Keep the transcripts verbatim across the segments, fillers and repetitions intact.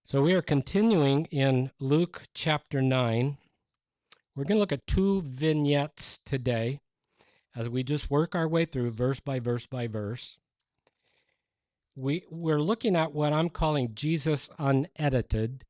So we are continuing in Luke chapter nine. We're going to look at two vignettes today as we just work our way through verse by verse by verse. We, we're looking at what I'm calling Jesus unedited,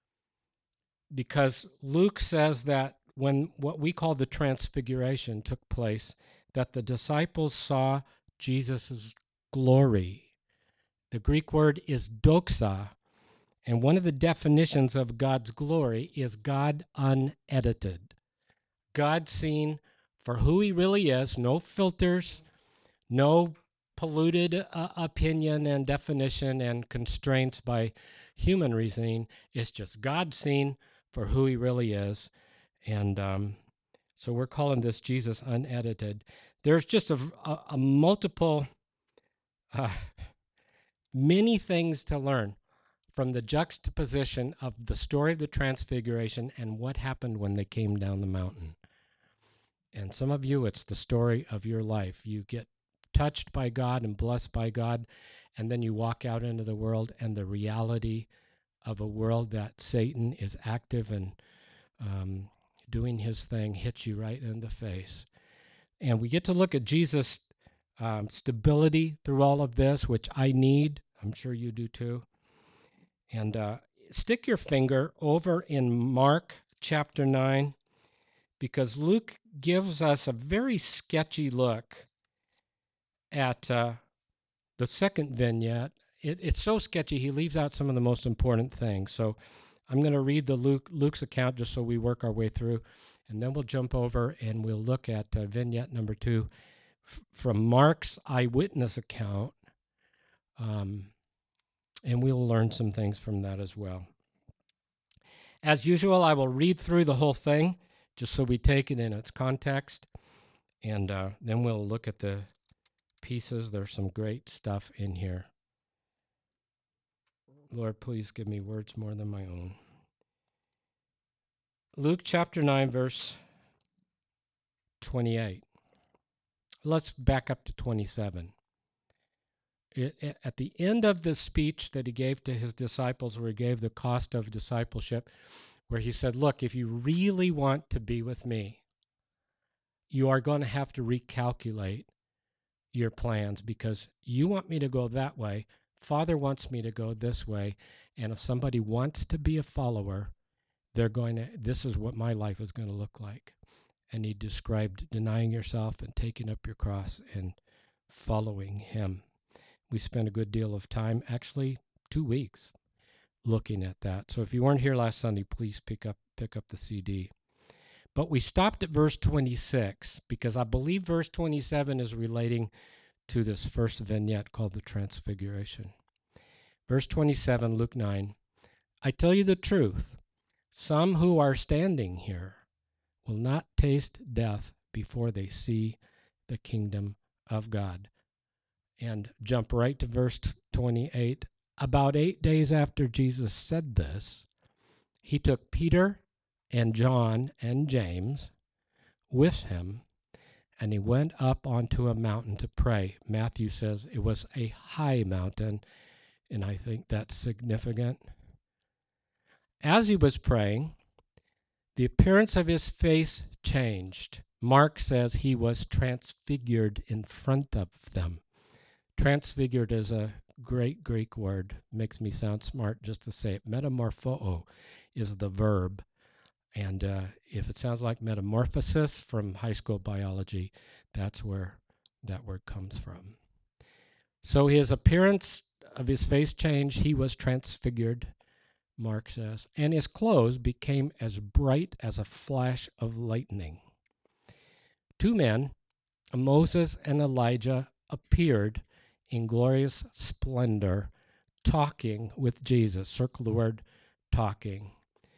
because Luke says that when what we call the transfiguration took place, that the disciples saw Jesus' glory. The Greek word is doxa. And one of the definitions of God's glory is God unedited. God seen for who he really is, no filters, no polluted uh, opinion and definition and constraints by human reasoning. It's just God seen for who he really is. And um, so we're calling this Jesus unedited. There's just a, a, a multiple, uh, many things to learn from the juxtaposition of the story of the Transfiguration and what happened when they came down the mountain. And some of you, it's the story of your life. You get touched by God and blessed by God, and then you walk out into the world, and the reality of a world that Satan is active and um, doing his thing hits you right in the face. And we get to look at Jesus' um, stability through all of this, which I need. I'm sure you do too. And uh, stick your finger over in Mark chapter nine, because Luke gives us a very sketchy look at uh, the second vignette. It, it's so sketchy, he leaves out some of the most important things. So I'm going to read the Luke Luke's account just so we work our way through, and then we'll jump over and we'll look at uh, vignette number two f- from Mark's eyewitness account, um, and we'll learn some things from that as well. As usual, I will read through the whole thing just so we take it in its context, and uh, then we'll look at the pieces. There's some great stuff in here. Lord, please give me words more than my own. Luke chapter nine, verse twenty-eight. Let's back up to twenty-seven. It, at the end of the speech that he gave to his disciples, where he gave the cost of discipleship, where he said, look, if you really want to be with me, you are going to have to recalculate your plans, because you want me to go that way. Father wants me to go this way. And if somebody wants to be a follower, they're going to, this is what my life is going to look like. And he described denying yourself and taking up your cross and following him. We spent a good deal of time, actually two weeks, looking at that. So if you weren't here last Sunday, please pick up pick up the C D. But we stopped at verse twenty-six, because I believe verse twenty-seven is relating to this first vignette called the Transfiguration. Verse twenty-seven, Luke nine. I tell you the truth, some who are standing here will not taste death before they see the kingdom of God. And jump right to verse twenty-eight. About eight days after Jesus said this, he took Peter and John and James with him, and he went up onto a mountain to pray. Matthew says it was a high mountain, and I think that's significant. As he was praying, the appearance of his face changed. Mark says he was transfigured in front of them. Transfigured is a great Greek word. Makes me sound smart just to say it. Metamorpho is the verb. And uh, if it sounds like metamorphosis from high school biology, that's where that word comes from. So his appearance of his face changed. He was transfigured, Mark says, and his clothes became as bright as a flash of lightning. Two men, Moses and Elijah, appeared in glorious splendor, talking with Jesus. Circle the word talking.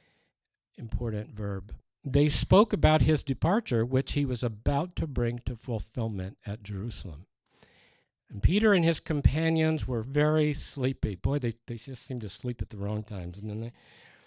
Important verb. They spoke about his departure, which he was about to bring to fulfillment at Jerusalem. And Peter and his companions were very sleepy. Boy, they, they just seem to sleep at the wrong times, didn't they?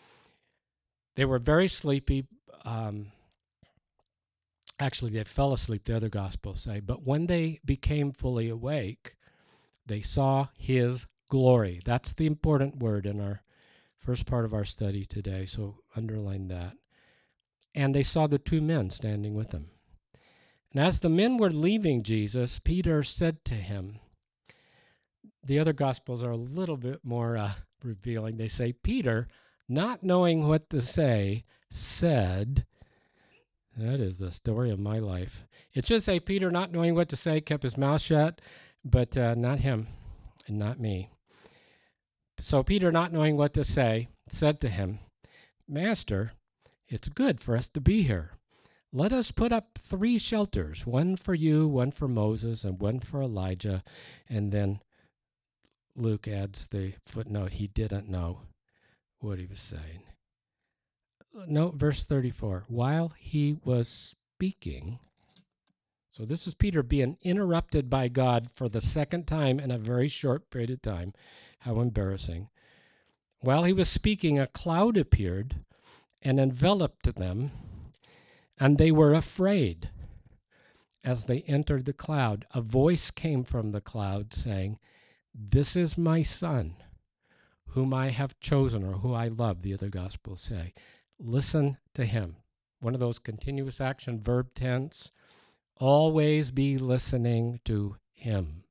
They were very sleepy. Um, actually, they fell asleep, the other Gospels say. But when they became fully awake, they saw his glory. That's the important word in our First part of our study today, so underline that. And they saw the two men standing with him. And as the men were leaving Jesus, Peter said to him, the other Gospels are a little bit more uh, revealing. They say, Peter, not knowing what to say, said, that is the story of my life. It should say, Peter, not knowing what to say, kept his mouth shut, but uh, not him and not me. So Peter, not knowing what to say, said to him, Master, it's good for us to be here. Let us put up three shelters, one for you, one for Moses, and one for Elijah. And then Luke adds the footnote, he didn't know what he was saying. Note verse thirty-four. While he was speaking, so this is Peter being interrupted by God for the second time in a very short period of time. How embarrassing. While he was speaking, a cloud appeared and enveloped them, and they were afraid. As they entered the cloud, a voice came from the cloud saying, This is my son, whom I have chosen, or who I love, the other Gospels say. Listen to him. One of those continuous action verb tense. Always be listening to him.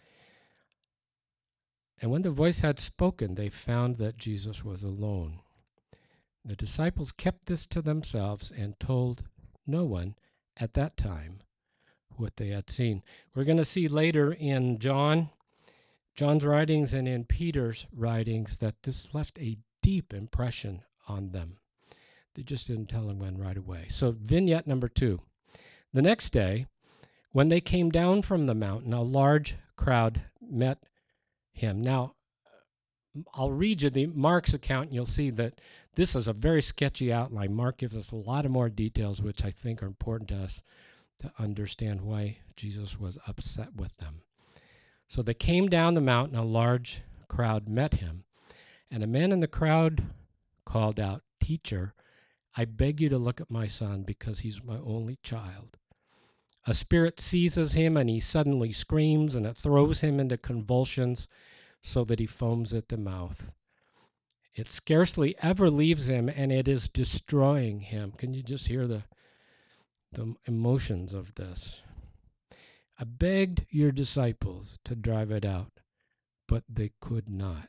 And when the voice had spoken, they found that Jesus was alone. The disciples kept this to themselves and told no one at that time what they had seen. We're going to see later in John, John's writings and in Peter's writings that this left a deep impression on them. They just didn't tell anyone right away. So vignette number two. The next day, when they came down from the mountain, a large crowd met him. Now, I'll read you the Mark's account, and you'll see that this is a very sketchy outline. Mark gives us a lot of more details, which I think are important to us to understand why Jesus was upset with them. So they came down the mountain, a large crowd met him, and a man in the crowd called out, Teacher, I beg you to look at my son because he's my only child. A spirit seizes him and he suddenly screams, and it throws him into convulsions so that he foams at the mouth. It scarcely ever leaves him, and it is destroying him. Can you just hear the, the emotions of this? I begged your disciples to drive it out, but they could not.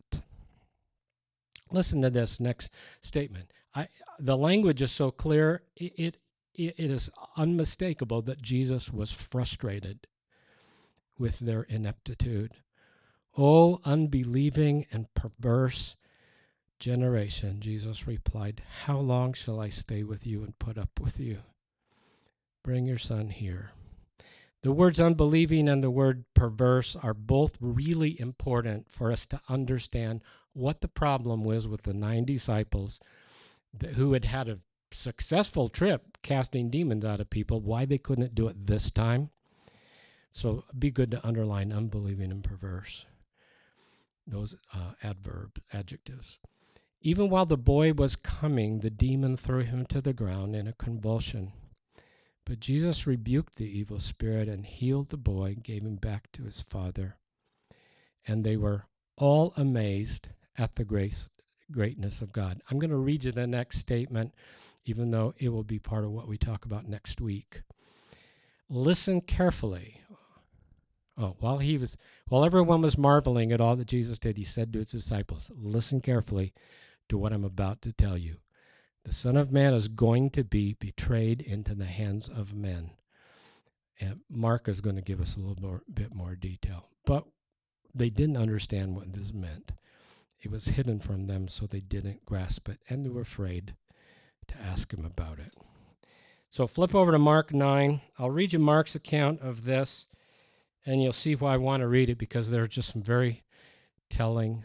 Listen to this next statement. I, the language is so clear, it, it, it is unmistakable that Jesus was frustrated with their ineptitude. O unbelieving and perverse generation, Jesus replied, how long shall I stay with you and put up with you? Bring your son here. The words unbelieving and the word perverse are both really important for us to understand what the problem was with the nine disciples who had had a successful trip casting demons out of people, why they couldn't do it this time. So it'd be good to underline unbelieving and perverse, those uh, adverbs, adjectives. Even while the boy was coming, the demon threw him to the ground in a convulsion. But Jesus rebuked the evil spirit and healed the boy and gave him back to his father. And they were all amazed at the grace, greatness of God. I'm going to read you the next statement, even though it will be part of what we talk about next week. Listen carefully. Oh, while he was, while everyone was marveling at all that Jesus did, he said to his disciples, listen carefully to what I'm about to tell you. The Son of Man is going to be betrayed into the hands of men. And Mark is going to give us a little more, bit more detail. But they didn't understand what this meant. It was hidden from them, so they didn't grasp it, and they were afraid to ask him about it. So flip over to Mark nine. I'll read you Mark's account of this, and you'll see why I want to read it, because there are just some very telling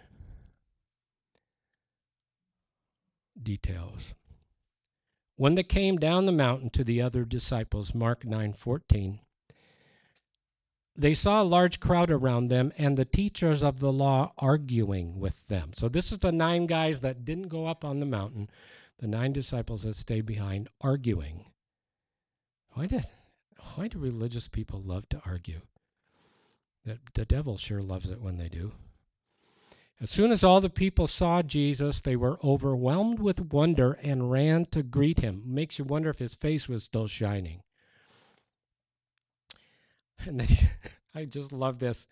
details. When they came down the mountain to the other disciples, Mark nine fourteen, they saw a large crowd around them and the teachers of the law arguing with them. So this is the nine guys that didn't go up on the mountain, the nine disciples that stayed behind arguing. Why do, why do religious people love to argue? The, the devil sure loves it when they do. As soon as all the people saw Jesus, they were overwhelmed with wonder and ran to greet him. Makes you wonder if his face was still shining. And then he, I just love this.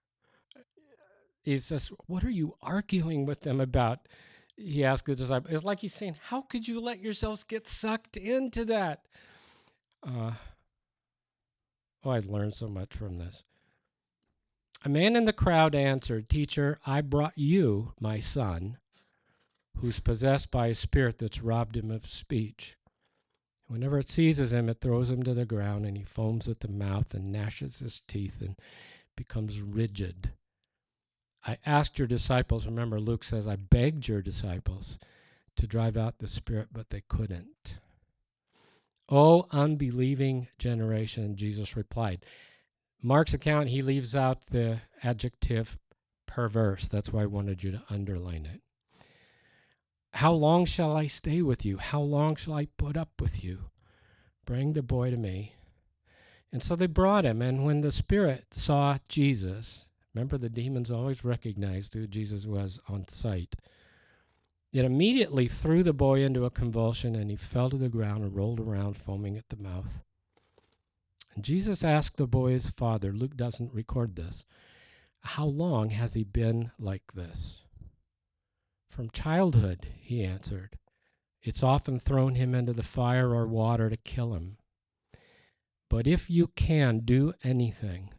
He says, "What are you arguing with them about?" He asked the disciples. It's like he's saying, "How could you let yourselves get sucked into that?" Uh, oh, I learned so much from this. A man in the crowd answered, "Teacher, I brought you my son, who's possessed by a spirit that's robbed him of speech. Whenever it seizes him, it throws him to the ground, and he foams at the mouth and gnashes his teeth and becomes rigid. I asked your disciples," remember Luke says, "I begged your disciples to drive out the spirit, but they couldn't." "O unbelieving generation," Jesus replied. Mark's account, he leaves out the adjective perverse. That's why I wanted you to underline it. "How long shall I stay with you? How long shall I put up with you? Bring the boy to me." And so they brought him, and when the spirit saw Jesus, remember the demons always recognized who Jesus was on sight, it immediately threw the boy into a convulsion, and he fell to the ground and rolled around, foaming at the mouth. And Jesus asked the boy's father, Luke doesn't record this, "How long has he been like this?" "From childhood," he answered. "It's often thrown him into the fire or water to kill him. But if you can do anything,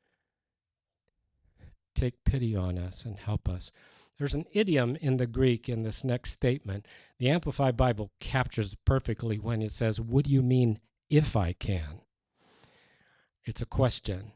take pity on us and help us." There's an idiom in the Greek in this next statement. The Amplified Bible captures it perfectly when it says, "What do you mean, if I can?" It's a question.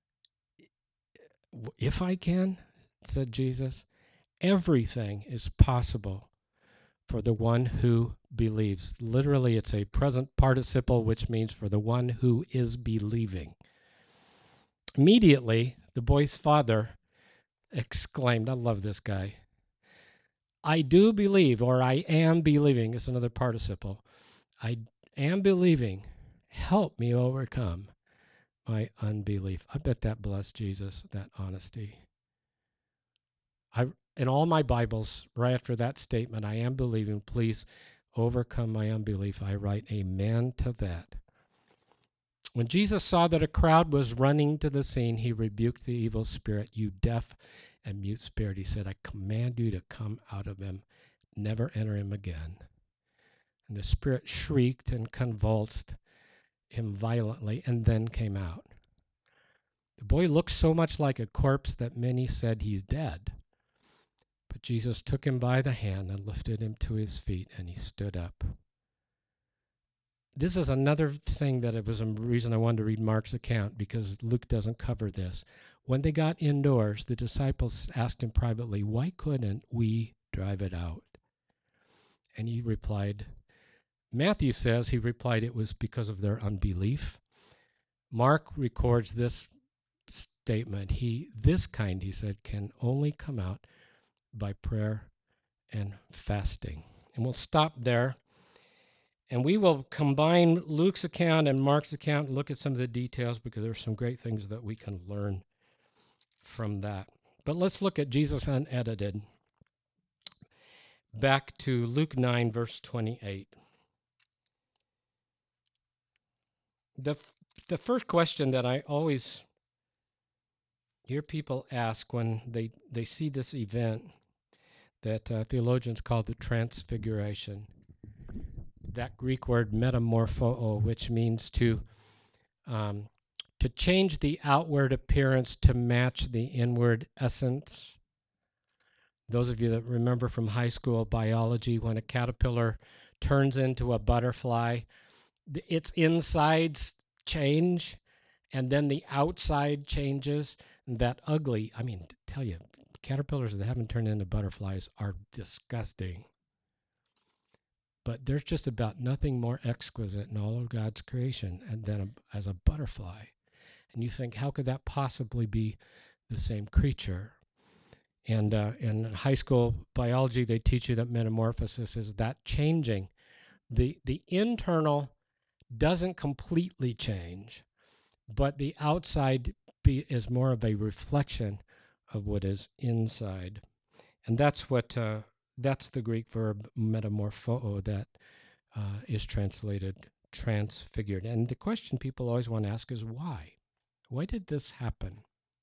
"If I can," said Jesus, "everything is possible for the one who believes." Literally, it's a present participle, which means for the one who is believing. Immediately, the boy's father exclaimed, I love this guy, "I do believe," or "I am believing." It's another participle. "I am believing. Help me overcome my unbelief." I bet that blessed Jesus, that honesty. I, in all my Bibles, right after that statement, "I am believing, please overcome my unbelief," I write amen to that. When Jesus saw that a crowd was running to the scene, he rebuked the evil spirit. "You deaf and mute spirit," he said, "I command you to come out of him. Never enter him again." And the spirit shrieked and convulsed him violently and then came out. The boy looked so much like a corpse that many said, "He's dead." But Jesus took him by the hand and lifted him to his feet, and he stood up. This is another thing that it was a reason I wanted to read Mark's account, because Luke doesn't cover this. When they got indoors, the disciples asked him privately, "Why couldn't we drive it out?" And he replied, Matthew says he replied it was because of their unbelief. Mark records this statement. He, this kind, he said, can only come out by prayer and fasting. And we'll stop there. And we will combine Luke's account and Mark's account and look at some of the details, because there's some great things that we can learn from that. But let's look at Jesus unedited. Back to Luke nine, verse twenty-eight. The, the first question that I always hear people ask when they, they see this event that uh, theologians call the Transfiguration, that Greek word metamorpho, which means to um, to change the outward appearance to match the inward essence. Those of you that remember from high school biology, when a caterpillar turns into a butterfly, its insides change and then the outside changes. That ugly, I mean, to tell you, caterpillars that haven't turned into butterflies are disgusting. But there's just about nothing more exquisite in all of God's creation than a, as a butterfly. And you think, how could that possibly be the same creature? And uh, in high school biology, they teach you that metamorphosis is that changing. The, the internal doesn't completely change, but the outside be, is more of a reflection of what is inside. And that's what uh, that's the Greek verb metamorpho that uh, is translated transfigured. And the question people always want to ask is why? Why did this happen?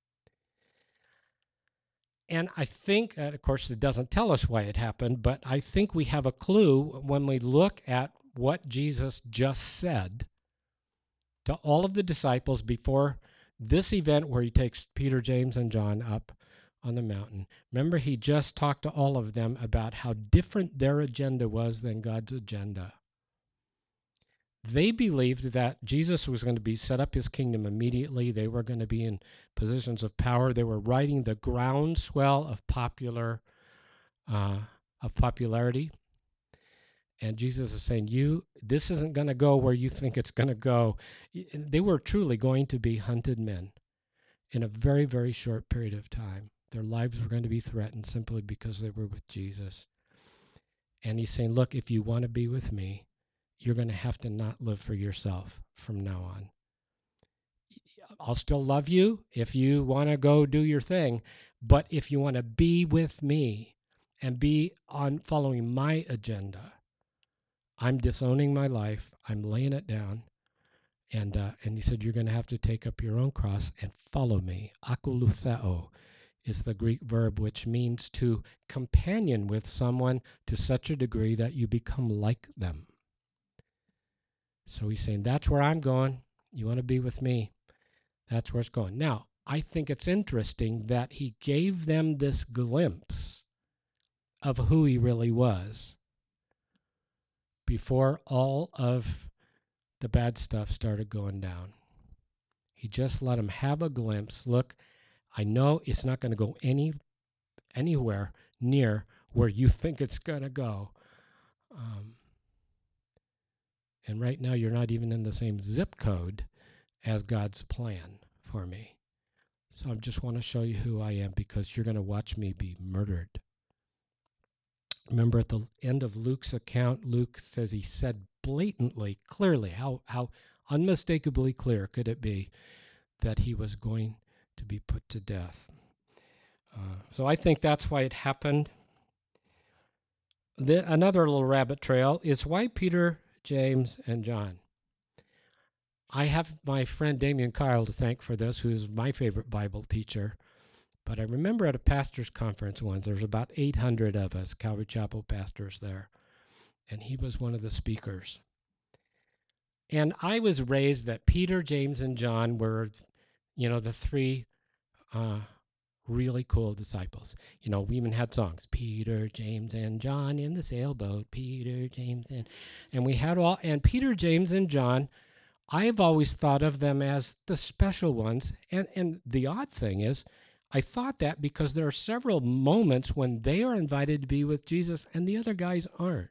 And I think, uh, of course, it doesn't tell us why it happened, but I think we have a clue when we look at what Jesus just said to all of the disciples before this event where he takes Peter, James, and John up on the mountain. Remember, he just talked to all of them about how different their agenda was than God's agenda. They believed that Jesus was going to be set up his kingdom immediately. They were going to be in positions of power. They were riding the groundswell of popular uh, of popularity. And Jesus is saying, "You, this isn't going to go where you think it's going to go." They were truly going to be hunted men in a very, very short period of time. Their lives were going to be threatened simply because they were with Jesus. And he's saying, "Look, if you want to be with me, you're going to have to not live for yourself from now on. I'll still love you if you want to go do your thing, but if you want to be with me and be on following my agenda, I'm disowning my life. I'm laying it down." And uh, and he said, "You're going to have to take up your own cross and follow me." Akolutheo is the Greek verb which means to companion with someone to such a degree that you become like them. So he's saying, that's where I'm going. You want to be with me? That's where it's going. Now, I think it's interesting that he gave them this glimpse of who he really was before all of the bad stuff started going down. He just let them have a glimpse. Look, I know it's not going to go any anywhere near where you think it's going to go. Um, and right now, you're not even in the same zip code as God's plan for me. So I just want to show you who I am because you're going to watch me be murdered. Remember at the end of Luke's account, Luke says he said blatantly, clearly, how, how unmistakably clear could it be that he was going to be put to death. Uh, so I think that's why it happened. The, another little rabbit trail is why Peter, James, and John. I have my friend Damian Kyle to thank for this, who's my favorite Bible teacher. But I remember at a pastor's conference once, there was about eight hundred of us, Calvary Chapel pastors there, and he was one of the speakers. And I was raised that Peter, James, and John were, you know, the three uh, really cool disciples. You know, we even had songs, Peter, James, and John in the sailboat, Peter, James, and, and we had all, and Peter, James, and John, I've always thought of them as the special ones. And, and the odd thing is, I thought that because there are several moments when they are invited to be with Jesus and the other guys aren't.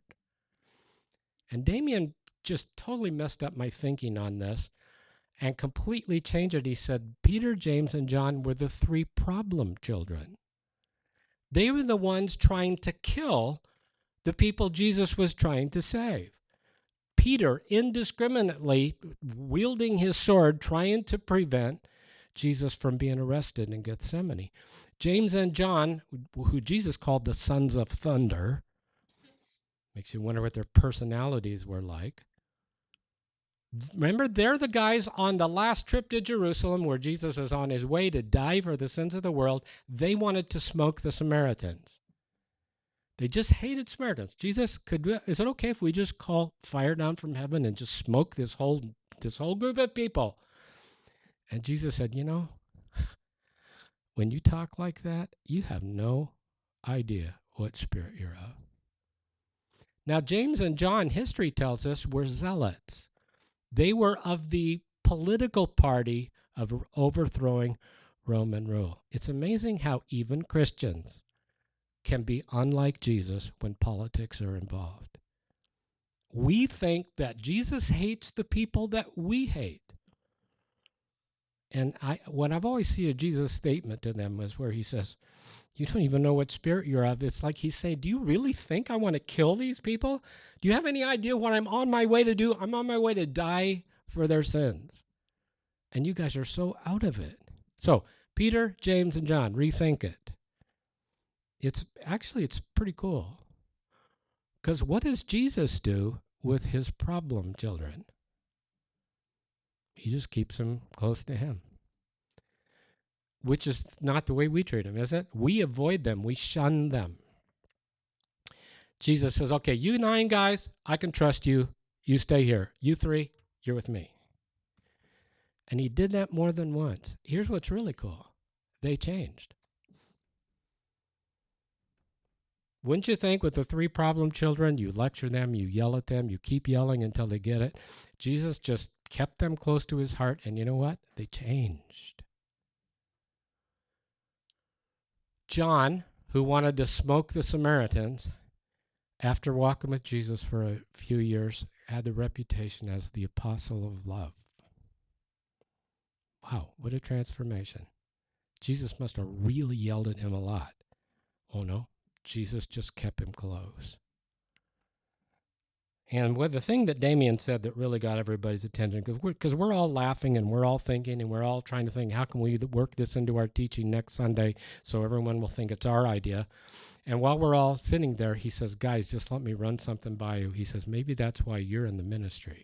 And Damien just totally messed up my thinking on this and completely changed it. He said Peter, James, and John were the three problem children. They were the ones trying to kill the people Jesus was trying to save. Peter indiscriminately wielding his sword, trying to prevent Jesus from being arrested in Gethsemane. James and John, who Jesus called the sons of thunder, makes you wonder what their personalities were like. Remember, they're the guys on the last trip to Jerusalem where Jesus is on his way to die for the sins of the world. They wanted to smoke the Samaritans. They just hated Samaritans. Jesus, could we, is it okay if we just call fire down from heaven and just smoke this whole this whole group of people? And Jesus said, you know, when you talk like that, you have no idea what spirit you're of. Now, James and John, history tells us, were zealots. They were of the political party of overthrowing Roman rule. It's amazing how even Christians can be unlike Jesus when politics are involved. We think that Jesus hates the people that we hate. And I, what I've always seen a Jesus statement to them is where he says, you don't even know what spirit you're of. It's like he's saying, do you really think I want to kill these people? Do you have any idea what I'm on my way to do? I'm on my way to die for their sins. And you guys are so out of it. So, Peter, James, and John, rethink it. It's actually, it's pretty cool. Because what does Jesus do with his problem children? He just keeps them close to him, which is not the way we treat them, is it? We avoid them. We shun them. Jesus says, okay, you nine guys, I can trust you. You stay here. You three, you're with me. And he did that more than once. Here's what's really cool. They changed. Wouldn't you think with the three problem children, you lecture them, you yell at them, you keep yelling until they get it? Jesus just kept them close to his heart, and you know what? They changed. John, who wanted to smoke the Samaritans, after walking with Jesus for a few years, had the reputation as the apostle of love. Wow, what a transformation. Jesus must have really yelled at him a lot. Oh no, Jesus just kept him close. And what the thing that Damien said that really got everybody's attention, because we're, cause we're all laughing and we're all thinking and we're all trying to think, how can we work this into our teaching next Sunday so everyone will think it's our idea? And while we're all sitting there, he says, guys, just let me run something by you. He says, maybe that's why you're in the ministry.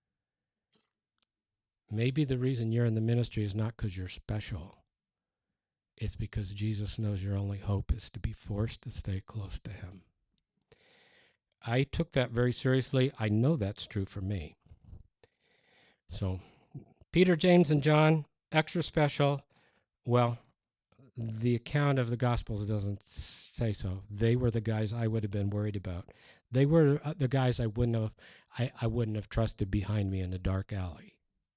Maybe the reason you're in the ministry is not because you're special. It's because Jesus knows your only hope is to be forced to stay close to him. I took that very seriously. I know that's true for me. So Peter, James, and John, extra special. Well, the account of the Gospels doesn't say so. They were the guys I would have been worried about. They were the guys I wouldn't have I, I wouldn't have trusted behind me in a dark alley.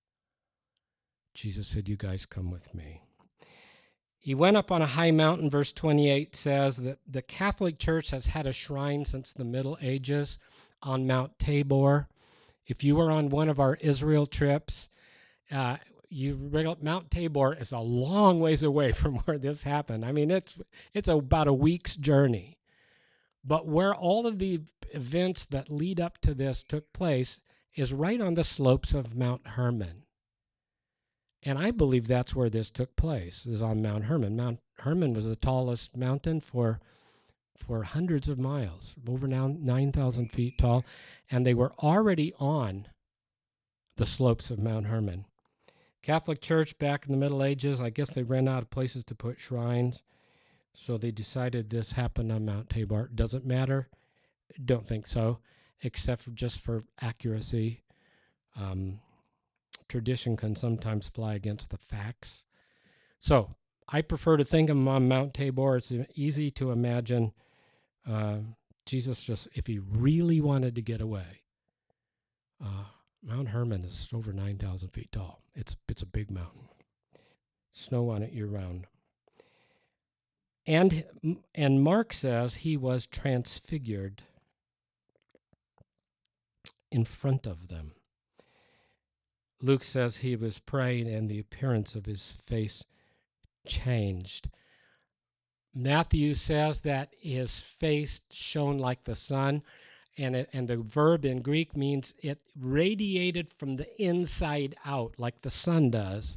Jesus said, you guys come with me. He went up on a high mountain, verse twenty-eight says that the Catholic Church has had a shrine since the Middle Ages on Mount Tabor. If you were on one of our Israel trips, uh, you Mount Tabor is a long ways away from where this happened. I mean, it's it's about a week's journey. But where all of the events that lead up to this took place is right on the slopes of Mount Hermon. And I believe that's where this took place, is on Mount Hermon. Mount Hermon was the tallest mountain for for hundreds of miles, over now nine thousand feet tall, and they were already on the slopes of Mount Hermon. Catholic Church back in the Middle Ages, I guess they ran out of places to put shrines, so they decided this happened on Mount Tabor. Doesn't matter? Don't think so, except for just for accuracy. Um, tradition can sometimes fly against the facts. So I prefer to think of him on Mount Tabor. It's easy to imagine uh, Jesus just, if he really wanted to get away. Uh, Mount Hermon is over nine thousand feet tall. It's it's a big mountain. Snow on it year round. And and Mark says he was transfigured in front of them. Luke says he was praying and the appearance of his face changed. Matthew says that his face shone like the sun, and it, and the verb in Greek means it radiated from the inside out like the sun does.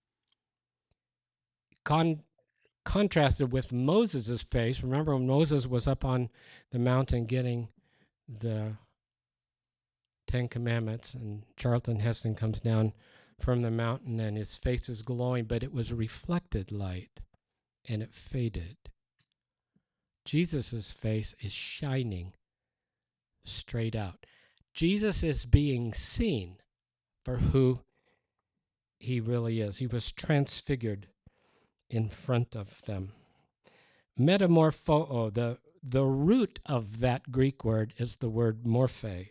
Con- contrasted with Moses' face. Remember when Moses was up on the mountain getting the Ten Commandments, and Charlton Heston comes down from the mountain and his face is glowing, but it was reflected light and it faded. Jesus' face is shining straight out. Jesus is being seen for who he really is. He was transfigured in front of them. Metamorpho, the, the root of that Greek word is the word morphe.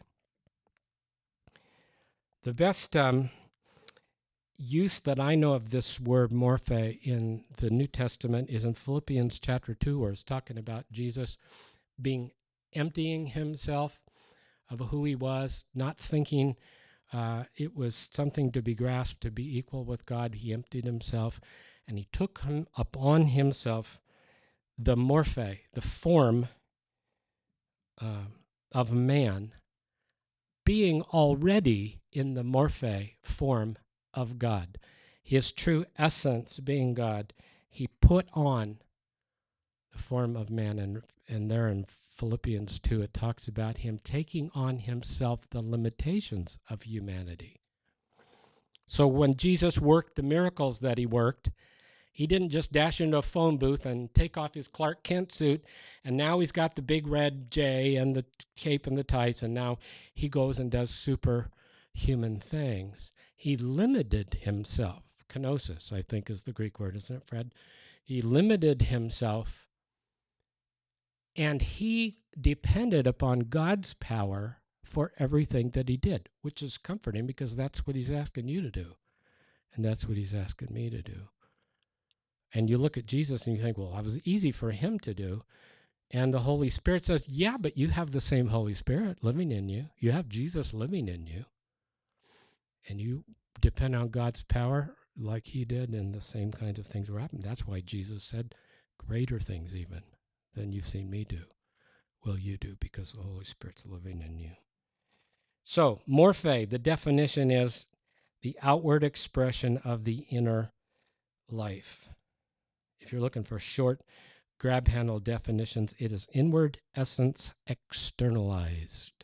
The best um, use that I know of this word morphe in the New Testament is in Philippians chapter two, where it's talking about Jesus being emptying himself of who he was, not thinking uh, it was something to be grasped, to be equal with God. He emptied himself, and he took him upon himself the morphe, the form uh, of man, being already in the morphe form of God. His true essence being God, he put on form of man. And, and there in Philippians two, it talks about him taking on himself the limitations of humanity. So when Jesus worked the miracles that he worked, he didn't just dash into a phone booth and take off his Clark Kent suit, and now he's got the big red J and the cape and the tights, and now he goes and does superhuman things. He limited himself. Kenosis, I think, is the Greek word, isn't it, Fred? He limited himself, and he depended upon God's power for everything that he did, which is comforting because that's what he's asking you to do, and that's what he's asking me to do. And you look at Jesus and you think, well, that was easy for him to do. And the Holy Spirit says, yeah, but you have the same Holy Spirit living in you. You have Jesus living in you. And you depend on God's power like he did, and the same kinds of things will happen. That's why Jesus said, greater things even than you've seen me do will you do, because the Holy Spirit's living in you. So, morphe, the definition is the outward expression of the inner life. If you're looking for short grab handle definitions, it is inward essence externalized,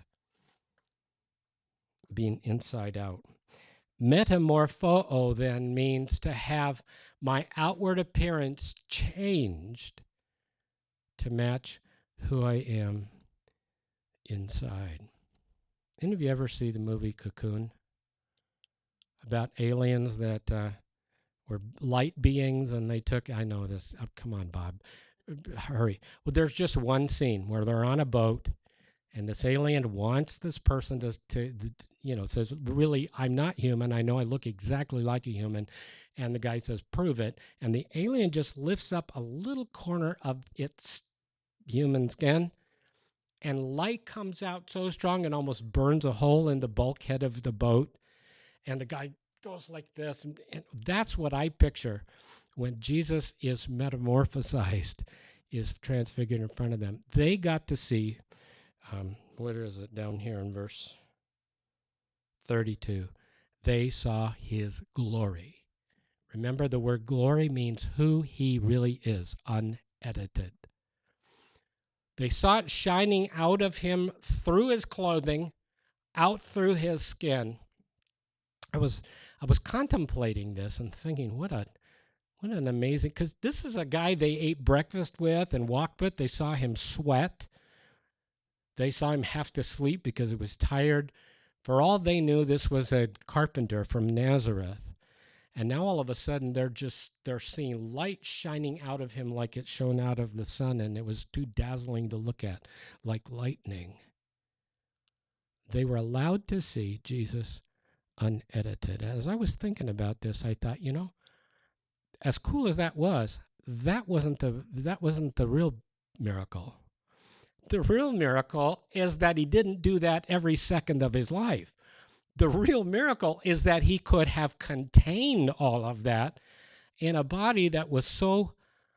being inside out. Metamorpho then means to have my outward appearance changed to match who I am inside. Any of you ever see the movie Cocoon? About aliens that uh, were light beings and they took, I know this, oh, come on, Bob, hurry. Well, there's just one scene where they're on a boat and this alien wants this person to, to, you know, says, really, I'm not human. I know I look exactly like a human. And the guy says, prove it. And the alien just lifts up a little corner of its human skin, and light comes out so strong it almost burns a hole in the bulkhead of the boat. And the guy goes like this. And, and that's what I picture when Jesus is metamorphosized, is transfigured in front of them. They got to see, um, what is it down here in verse thirty-two? They saw his glory. Remember, the word glory means who he really is, unedited. They saw it shining out of him through his clothing, out through his skin. I was I was contemplating this and thinking, what a what an amazing, because this is a guy they ate breakfast with and walked with. They saw him sweat. They saw him have to sleep because he was tired. For all they knew, this was a carpenter from Nazareth. And now all of a sudden they're just they're seeing light shining out of him like it shone out of the sun, and it was too dazzling to look at, like lightning. They were allowed to see Jesus unedited. As I was thinking about this, I thought, you know, as cool as that was, that wasn't the that wasn't the real miracle. The real miracle is that he didn't do that every second of his life. The real miracle is that he could have contained all of that in a body that was so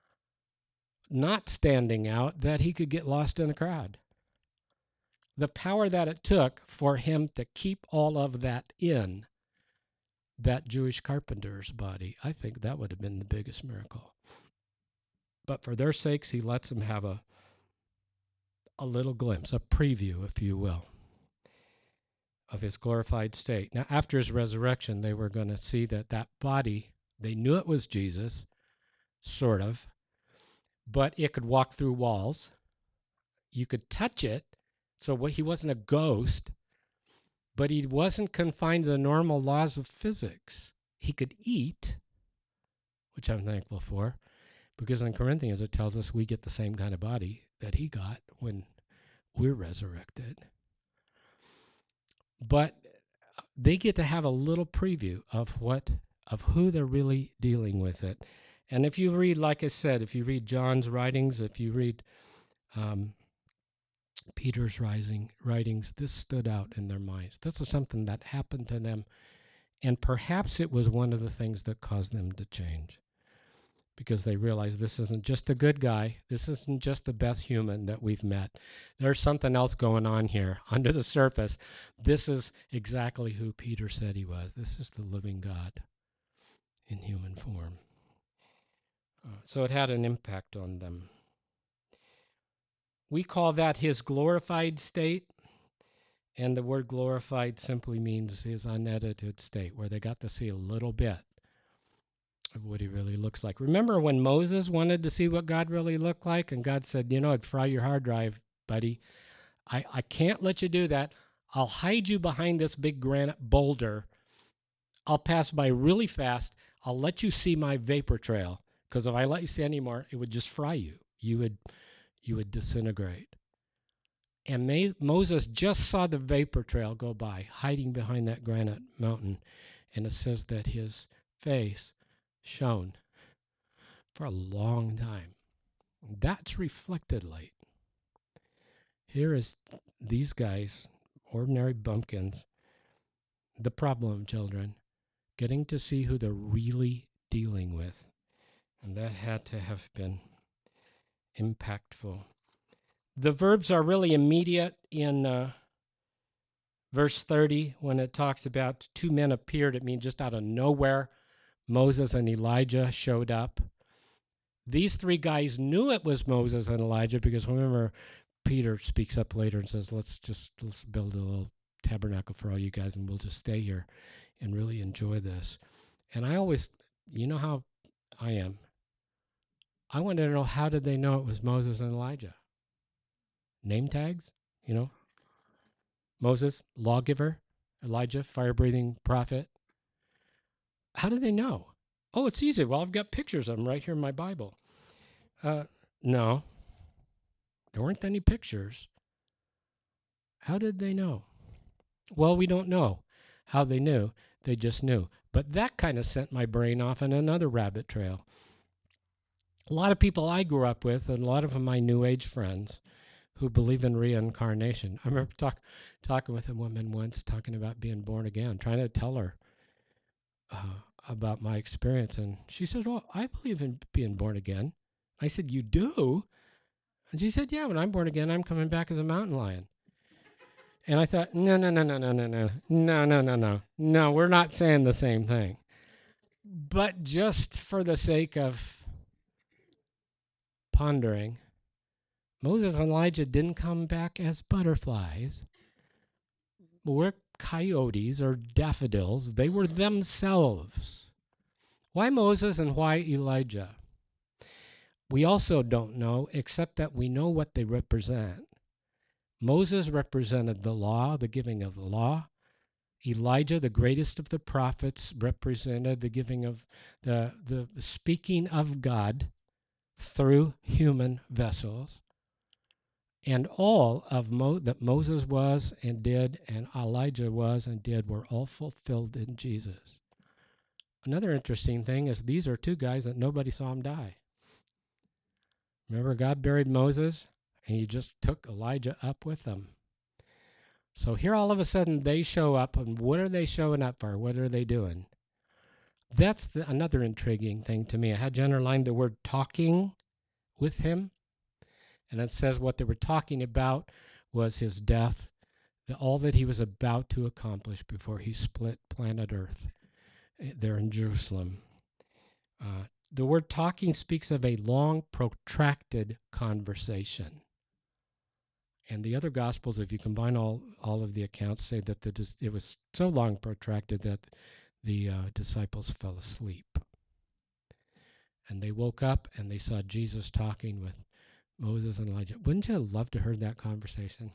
not standing out that he could get lost in a crowd. The power that it took for him to keep all of that in that Jewish carpenter's body, I think that would have been the biggest miracle. But for their sakes, he lets them have a, a little glimpse, a preview, if you will, of his glorified state. Now, after his resurrection, they were going to see that that body, they knew it was Jesus, sort of, but it could walk through walls. You could touch it, so he wasn't a ghost, but he wasn't confined to the normal laws of physics. He could eat, which I'm thankful for, because in Corinthians it tells us we get the same kind of body that he got when we're resurrected. But they get to have a little preview of what, of who they're really dealing with it. And if you read, like I said, if you read John's writings, if you read um, Peter's writing, writings, this stood out in their minds. This is something that happened to them, and perhaps it was one of the things that caused them to change, because they realized this isn't just a good guy. This isn't just the best human that we've met. There's something else going on here under the surface. This is exactly who Peter said he was. This is the living God in human form. Uh, so it had an impact on them. We call that his glorified state. And the word glorified simply means his unedited state, where they got to see a little bit of what he really looks like. Remember when Moses wanted to see what God really looked like, and God said, you know, it'd fry your hard drive, buddy. I, I can't let you do that. I'll hide you behind this big granite boulder. I'll pass by really fast. I'll let you see my vapor trail, because if I let you see any more, it would just fry you. You would you would disintegrate. And May, Moses just saw the vapor trail go by, hiding behind that granite mountain. And it says that his face shone for a long time. That's reflected light. Here is these guys, ordinary bumpkins, the problem children, getting to see who they're really dealing with. And that had to have been impactful. The verbs are really immediate in uh, verse thirty when it talks about two men appeared. It means just out of nowhere, Moses and Elijah showed up. These three guys knew it was Moses and Elijah because remember, Peter speaks up later and says, let's just let's build a little tabernacle for all you guys and we'll just stay here and really enjoy this. And I always, you know how I am. I wanted to know, how did they know it was Moses and Elijah? Name tags, you know? Moses, lawgiver. Elijah, fire-breathing prophet. How did they know? Oh, it's easy. Well, I've got pictures of them right here in my Bible. Uh, no, there weren't any pictures. How did they know? Well, we don't know how they knew. They just knew. But that kind of sent my brain off on another rabbit trail. A lot of people I grew up with, and a lot of my New Age friends who believe in reincarnation. I remember talk, talking with a woman once, talking about being born again, trying to tell her uh, about my experience. And she said, well, I believe in being born again. I said, you do? And she said, yeah, when I'm born again, I'm coming back as a mountain lion. And I thought, no, no, no, no, no, no, no, no, no, no, no, no, we're not saying the same thing. But just for the sake of pondering, Moses and Elijah didn't come back as butterflies. We're coyotes or daffodils. They were themselves. Why Moses and why Elijah? We also don't know, except that we know what they represent. Moses represented the law, the giving of the law. Elijah, the greatest of the prophets, represented the giving of the, the speaking of God through human vessels. And all of Mo, that Moses was and did and Elijah was and did were all fulfilled in Jesus. Another interesting thing is these are two guys that nobody saw him die. Remember, God buried Moses and he just took Elijah up with him. So here all of a sudden they show up, and what are they showing up for? What are they doing? That's the, another intriguing thing to me. I had you underline the word talking with him. And it says what they were talking about was his death, the, all that he was about to accomplish before he split planet Earth there in Jerusalem. Uh, the word talking speaks of a long, protracted conversation. And the other Gospels, if you combine all, all of the accounts, say that the, it was so long protracted that the uh, disciples fell asleep. And they woke up and they saw Jesus talking with Moses and Elijah. Wouldn't you have loved to heard that conversation?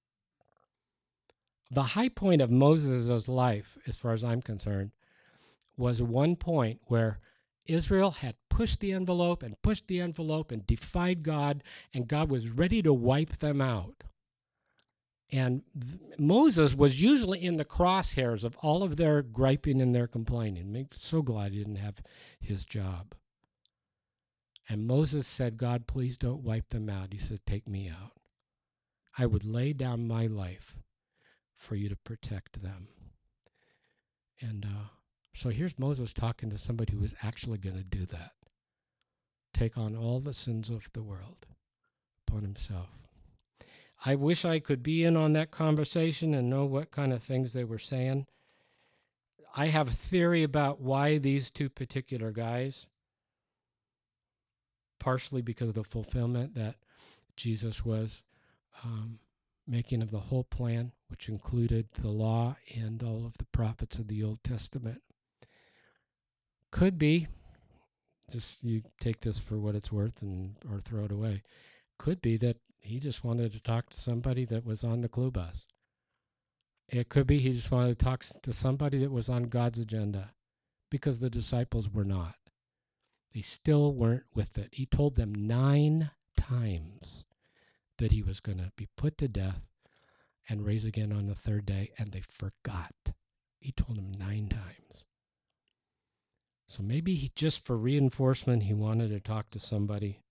The high point of Moses' life, as far as I'm concerned, was one point where Israel had pushed the envelope and pushed the envelope and defied God, and God was ready to wipe them out. And th- Moses was usually in the crosshairs of all of their griping and their complaining. I'm so glad he didn't have his job. And Moses said, God, please don't wipe them out. He said, take me out. I would lay down my life for you to protect them. And uh, so here's Moses talking to somebody who was actually going to do that. Take on all the sins of the world upon himself. I wish I could be in on that conversation and know what kind of things they were saying. I have a theory about why these two particular guys, partially because of the fulfillment that Jesus was um, making of the whole plan, which included the law and all of the prophets of the Old Testament. Could be, just you take this for what it's worth and or throw it away. Could be that he just wanted to talk to somebody that was on the clue bus. It could be he just wanted to talk to somebody that was on God's agenda, because the disciples were not. They still weren't with it. He told them nine times that he was going to be put to death and raise again on the third day, and they forgot. He told them nine times. So maybe he, just for reinforcement, he wanted to talk to somebody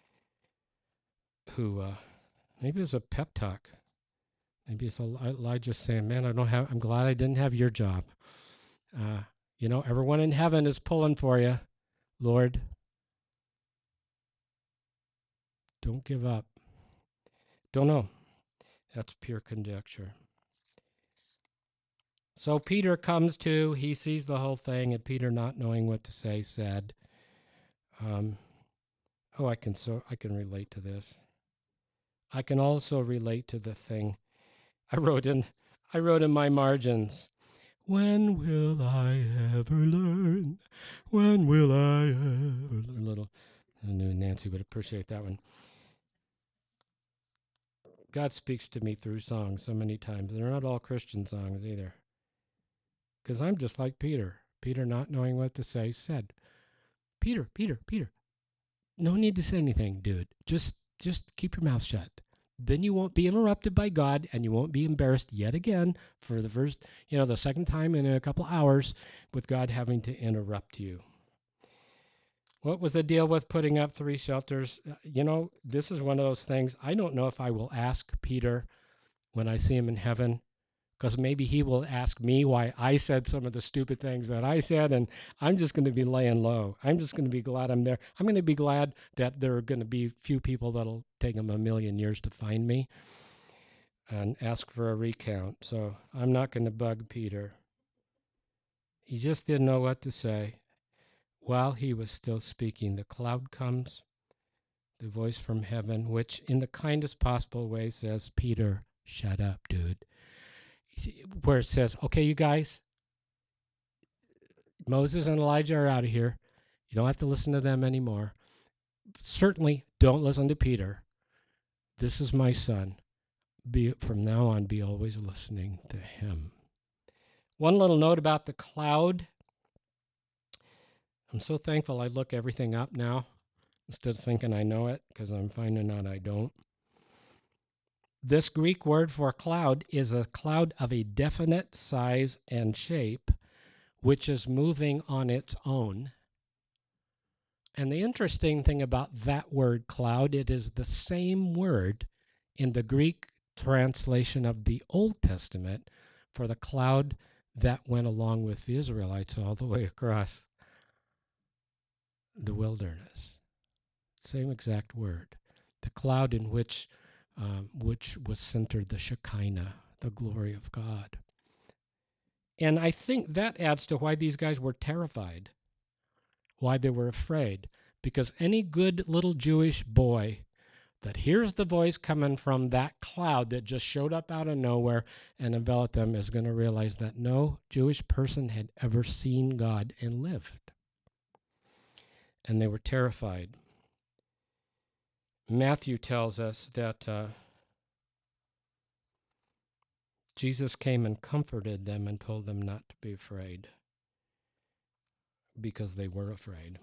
who, uh, maybe it was a pep talk. Maybe it's Elijah saying, man, I don't have, I'm glad I didn't have your job. Uh, you know, everyone in heaven is pulling for you, Lord. Don't give up. Don't know. That's pure conjecture. So Peter comes to, he sees the whole thing, and Peter, not knowing what to say, said, um, oh, I can so I can relate to this. I can also relate to the thing I wrote in I wrote in my margins. When will I ever learn? When will I ever learn? Little, I knew Nancy would appreciate that one. God speaks to me through songs so many times. They're not all Christian songs either. Because I'm just like Peter. Peter, not knowing what to say, said, Peter, Peter, Peter, no need to say anything, dude. Just just keep your mouth shut. Then you won't be interrupted by God, and you won't be embarrassed yet again for the first, you know, the second time in a couple hours with God having to interrupt you. What was the deal with putting up three shelters? You know, this is one of those things. I don't know if I will ask Peter when I see him in heaven, because maybe he will ask me why I said some of the stupid things that I said, and I'm just going to be laying low. I'm just going to be glad I'm there. I'm going to be glad that there are going to be few people that'll take them a million years to find me and ask for a recount. So I'm not going to bug Peter. He just didn't know what to say. While he was still speaking, the cloud comes, the voice from heaven, which in the kindest possible way says, Peter, shut up, dude. Where it says, okay, you guys, Moses and Elijah are out of here. You don't have to listen to them anymore. Certainly don't listen to Peter. This is my son. Be, from now on, be always listening to him. One little note about the cloud. I'm so thankful I look everything up now instead of thinking I know it, because I'm finding out I don't. This Greek word for cloud is a cloud of a definite size and shape, which is moving on its own. And the interesting thing about that word cloud, it is the same word in the Greek translation of the Old Testament for the cloud that went along with the Israelites all the way across the wilderness. Same exact word. The cloud in which um, which was centered the Shekinah, the glory of God. And I think that adds to why these guys were terrified, why they were afraid. Because any good little Jewish boy that hears the voice coming from that cloud that just showed up out of nowhere and enveloped them is going to realize that no Jewish person had ever seen God and lived. And they were terrified. Matthew tells us that uh, Jesus came and comforted them and told them not to be afraid, because they were afraid.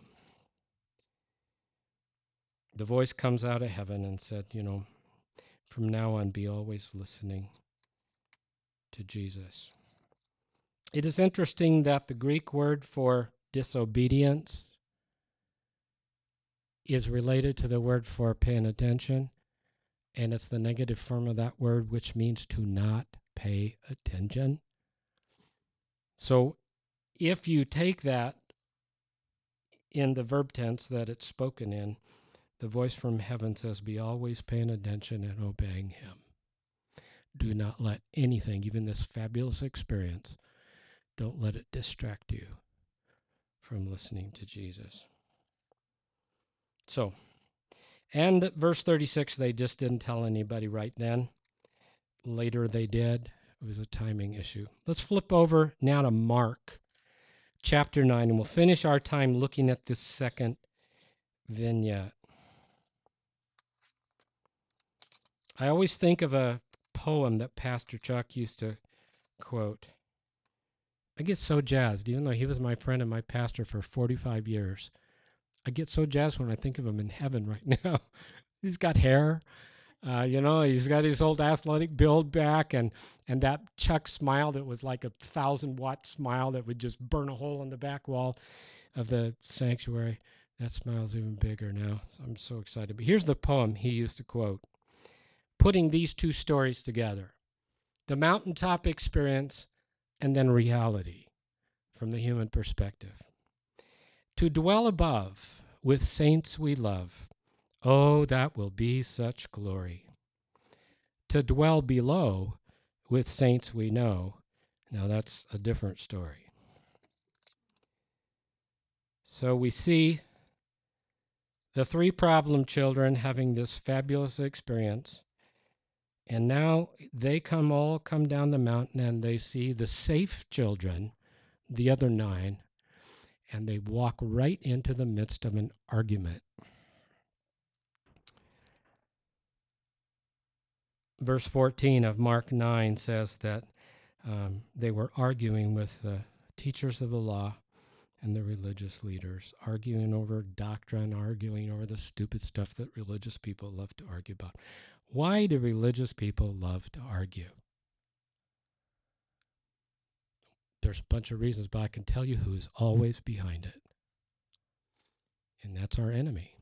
The voice comes out of heaven and said, you know, from now on, be always listening to Jesus. It is interesting that the Greek word for disobedience is related to the word for paying attention, and it's the negative form of that word, which means to not pay attention. So if you take that in the verb tense that it's spoken in, the voice from heaven says, be always paying attention and obeying him. Do not let anything, even this fabulous experience, don't let it distract you from listening to Jesus. So, And verse thirty-six, they just didn't tell anybody right then. Later they did. It was a timing issue. Let's flip over now to Mark chapter nine, and we'll finish our time looking at this second vignette. I always think of a poem that Pastor Chuck used to quote. I get so jazzed, even though he was my friend and my pastor for forty-five years. I get so jazzed when I think of him in heaven right now. He's got hair. Uh, you know, he's got his old athletic build back, and and that Chuck smile that was like a thousand watt smile that would just burn a hole in the back wall of the sanctuary. That smile's even bigger now. So I'm so excited. But here's the poem he used to quote, putting these two stories together: the mountaintop experience and then reality from the human perspective. To dwell above with saints we love, oh, that will be such glory. To dwell below with saints we know, now that's a different story. So we see the three problem children having this fabulous experience, and now they come all come down the mountain and they see the safe children, the other nine, and they walk right into the midst of an argument. Verse fourteen of Mark nine says that um, they were arguing with the teachers of the law and the religious leaders, arguing over doctrine, arguing over the stupid stuff that religious people love to argue about. Why do religious people love to argue? There's a bunch of reasons, but I can tell you who is always behind it. And that's our enemy.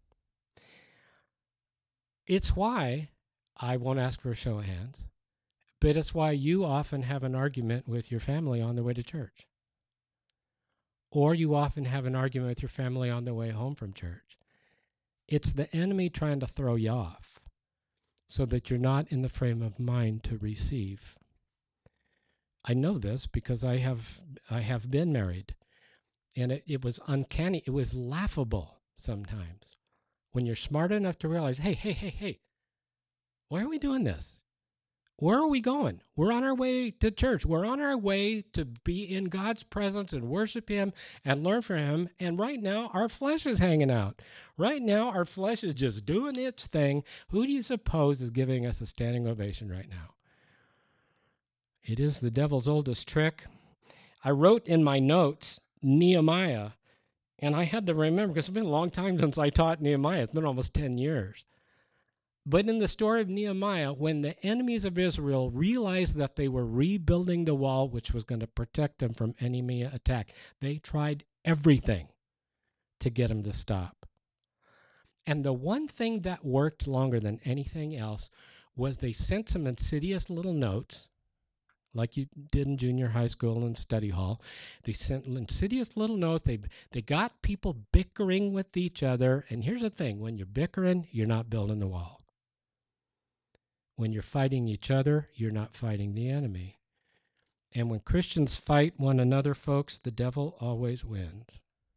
It's why, I won't ask for a show of hands, but it's why you often have an argument with your family on the way to church. Or you often have an argument with your family on the way home from church. It's the enemy trying to throw you off so that you're not in the frame of mind to receive. I know this because I have I have been married, and it, it was uncanny. It was laughable sometimes when you're smart enough to realize, hey, hey, hey, hey, why are we doing this? Where are we going? We're on our way to church. We're on our way to be in God's presence and worship Him and learn from Him. And right now, our flesh is hanging out. Right now, our flesh is just doing its thing. Who do you suppose is giving us a standing ovation right now? It is the devil's oldest trick. I wrote in my notes Nehemiah, and I had to remember because it's been a long time since I taught Nehemiah. It's been almost ten years. But in the story of Nehemiah, when the enemies of Israel realized that they were rebuilding the wall, which was going to protect them from enemy attack, they tried everything to get them to stop. And the one thing that worked longer than anything else was they sent some insidious little notes, like you did in junior high school and study hall. They sent insidious little notes. They, they got people bickering with each other. And here's the thing, when you're bickering, you're not building the wall. When you're fighting each other, you're not fighting the enemy. And when Christians fight one another, folks, the devil always wins.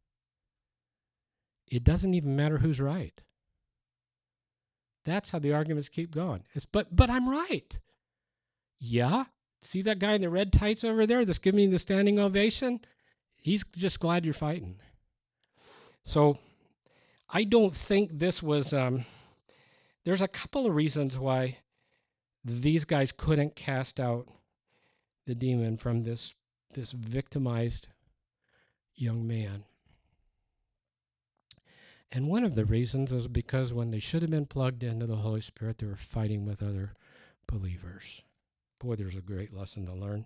It doesn't even matter who's right. That's how the arguments keep going. It's, but but I'm right. Yeah? See that guy in the red tights over there that's giving you the standing ovation? He's just glad you're fighting. So I don't think this was... Um, there's a couple of reasons why these guys couldn't cast out the demon from this this victimized young man. And one of the reasons is because when they should have been plugged into the Holy Spirit, they were fighting with other believers. Boy, there's a great lesson to learn.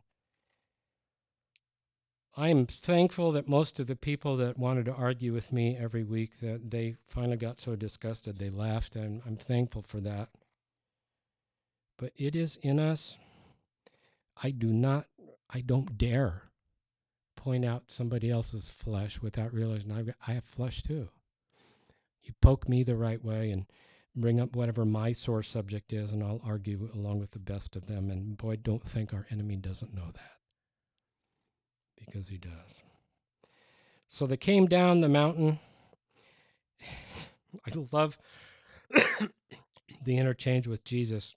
I am thankful that most of the people that wanted to argue with me every week, that they finally got so disgusted they left, and I'm thankful for that. But it is in us. I do not, I don't dare point out somebody else's flesh without realizing I've got, I have flesh too. You poke me the right way and bring up whatever my sore subject is, and I'll argue along with the best of them. And boy, don't think our enemy doesn't know that, because he does. So they came down the mountain. I love the interchange with Jesus,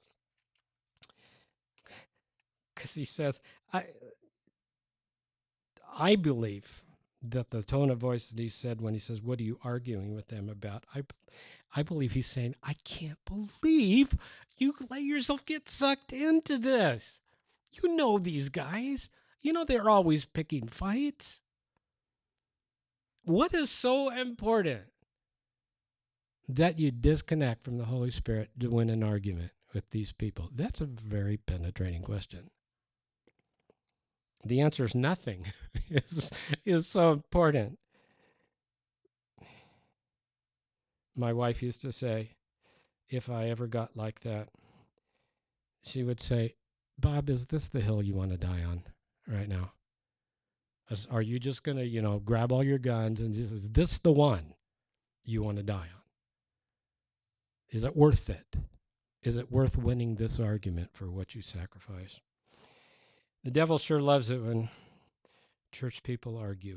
because he says, I, I believe that the tone of voice that he said when he says, what are you arguing with them about? I, I believe he's saying, I can't believe you let yourself get sucked into this. You know these guys. You know they're always picking fights. What is so important that you disconnect from the Holy Spirit to win an argument with these people? That's a very penetrating question. The answer is nothing. is is so important. My wife used to say, if I ever got like that, she would say, Bob, is this the hill you want to die on right now? Are you just going to, you know, grab all your guns and just, is this the one you want to die on? Is it worth it? Is it worth winning this argument for what you sacrifice? The devil sure loves it when church people argue.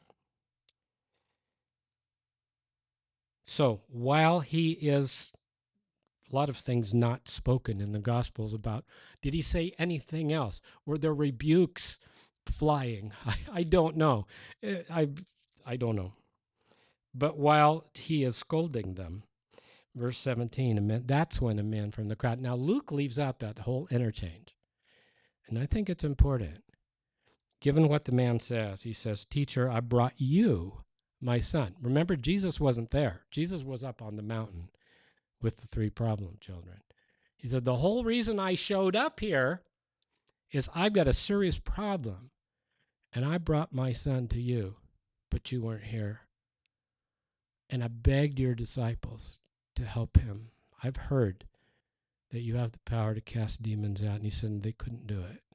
So while he is a lot of things not spoken in the Gospels about, did he say anything else? Were there rebukes flying? I, I don't know. I, I don't know. But while he is scolding them, verse seventeen, that's when a man from the crowd. Now Luke leaves out that whole interchange. And I think it's important. Given what the man says, he says, Teacher, I brought you my son. Remember, Jesus wasn't there. Jesus was up on the mountain with the three problem children. He said, the whole reason I showed up here is I've got a serious problem, and I brought my son to you, but you weren't here. And I begged your disciples to help him. I've heard that you have the power to cast demons out. And he said they couldn't do it.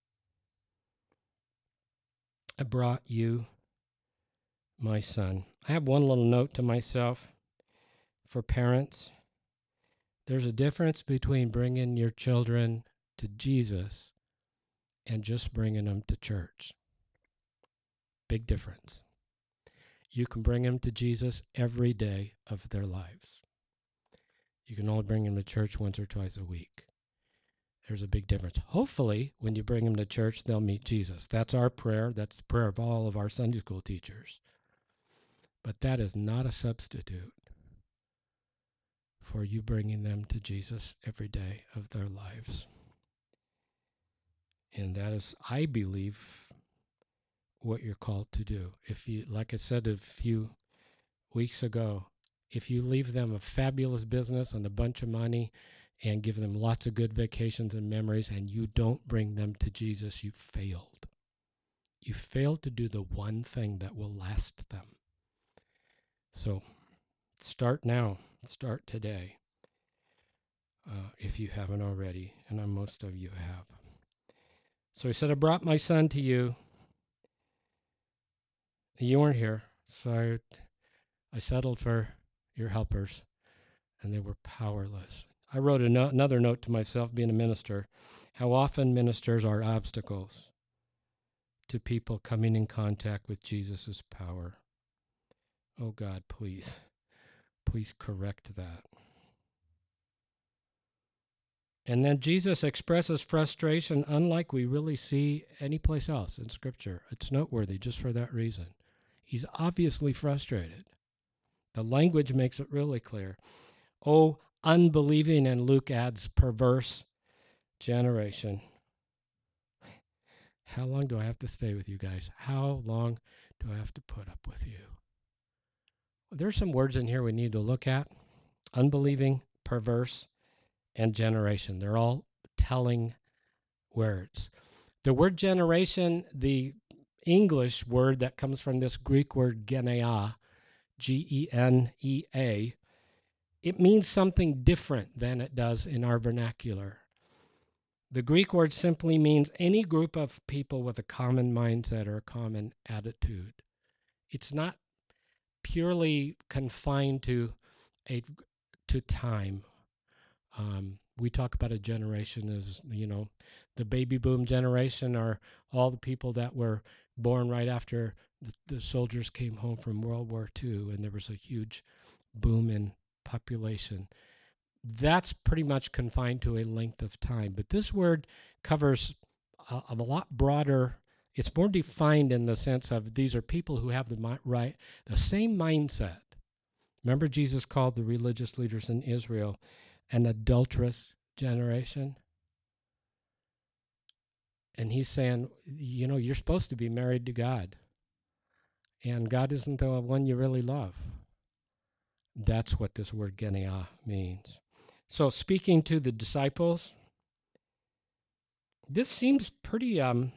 I brought you my son. I have one little note to myself for parents. There's a difference between bringing your children to Jesus and just bringing them to church. Big difference. You can bring them to Jesus every day of their lives. You can only bring them to church once or twice a week. There's a big difference. Hopefully, when you bring them to church, they'll meet Jesus. That's our prayer. That's the prayer of all of our Sunday school teachers. But that is not a substitute for you bringing them to Jesus every day of their lives. And that is, I believe, what you're called to do. If you, like I said a few weeks ago, if you leave them a fabulous business and a bunch of money and give them lots of good vacations and memories and you don't bring them to Jesus, you failed. You failed to do the one thing that will last them. So start now. Start today. Uh, if you haven't already, and uh, most of you have. So he said, I brought my son to you. You weren't here, so I, I settled for your helpers, and they were powerless. I wrote a no- another note to myself, being a minister, how often ministers are obstacles to people coming in contact with Jesus' power. Oh God, please, please correct that. And then Jesus expresses frustration unlike we really see anyplace else in Scripture. It's noteworthy just for that reason. He's obviously frustrated. The language makes it really clear. Oh, unbelieving, and Luke adds, perverse generation. How long do I have to stay with you guys? How long do I have to put up with you? There's some words in here we need to look at. Unbelieving, perverse, and generation. They're all telling words. The word generation, the English word that comes from this Greek word genea, G E N E A, it means something different than it does in our vernacular. The Greek word simply means any group of people with a common mindset or a common attitude. It's not purely confined to a to time. Um, we talk about a generation as, you know, the baby boom generation, or all the people that were born right after the, the soldiers came home from World War Two, and there was a huge boom in population. that's pretty much confined to a length of time. But this word covers a, a lot broader. It's more defined in the sense of these are people who have the right, the same mindset. Remember, Jesus called the religious leaders in Israel an adulterous generation? And he's saying, you know, you're supposed to be married to God. And God isn't the one you really love. That's what this word genia means. So speaking to the disciples, this seems pretty um,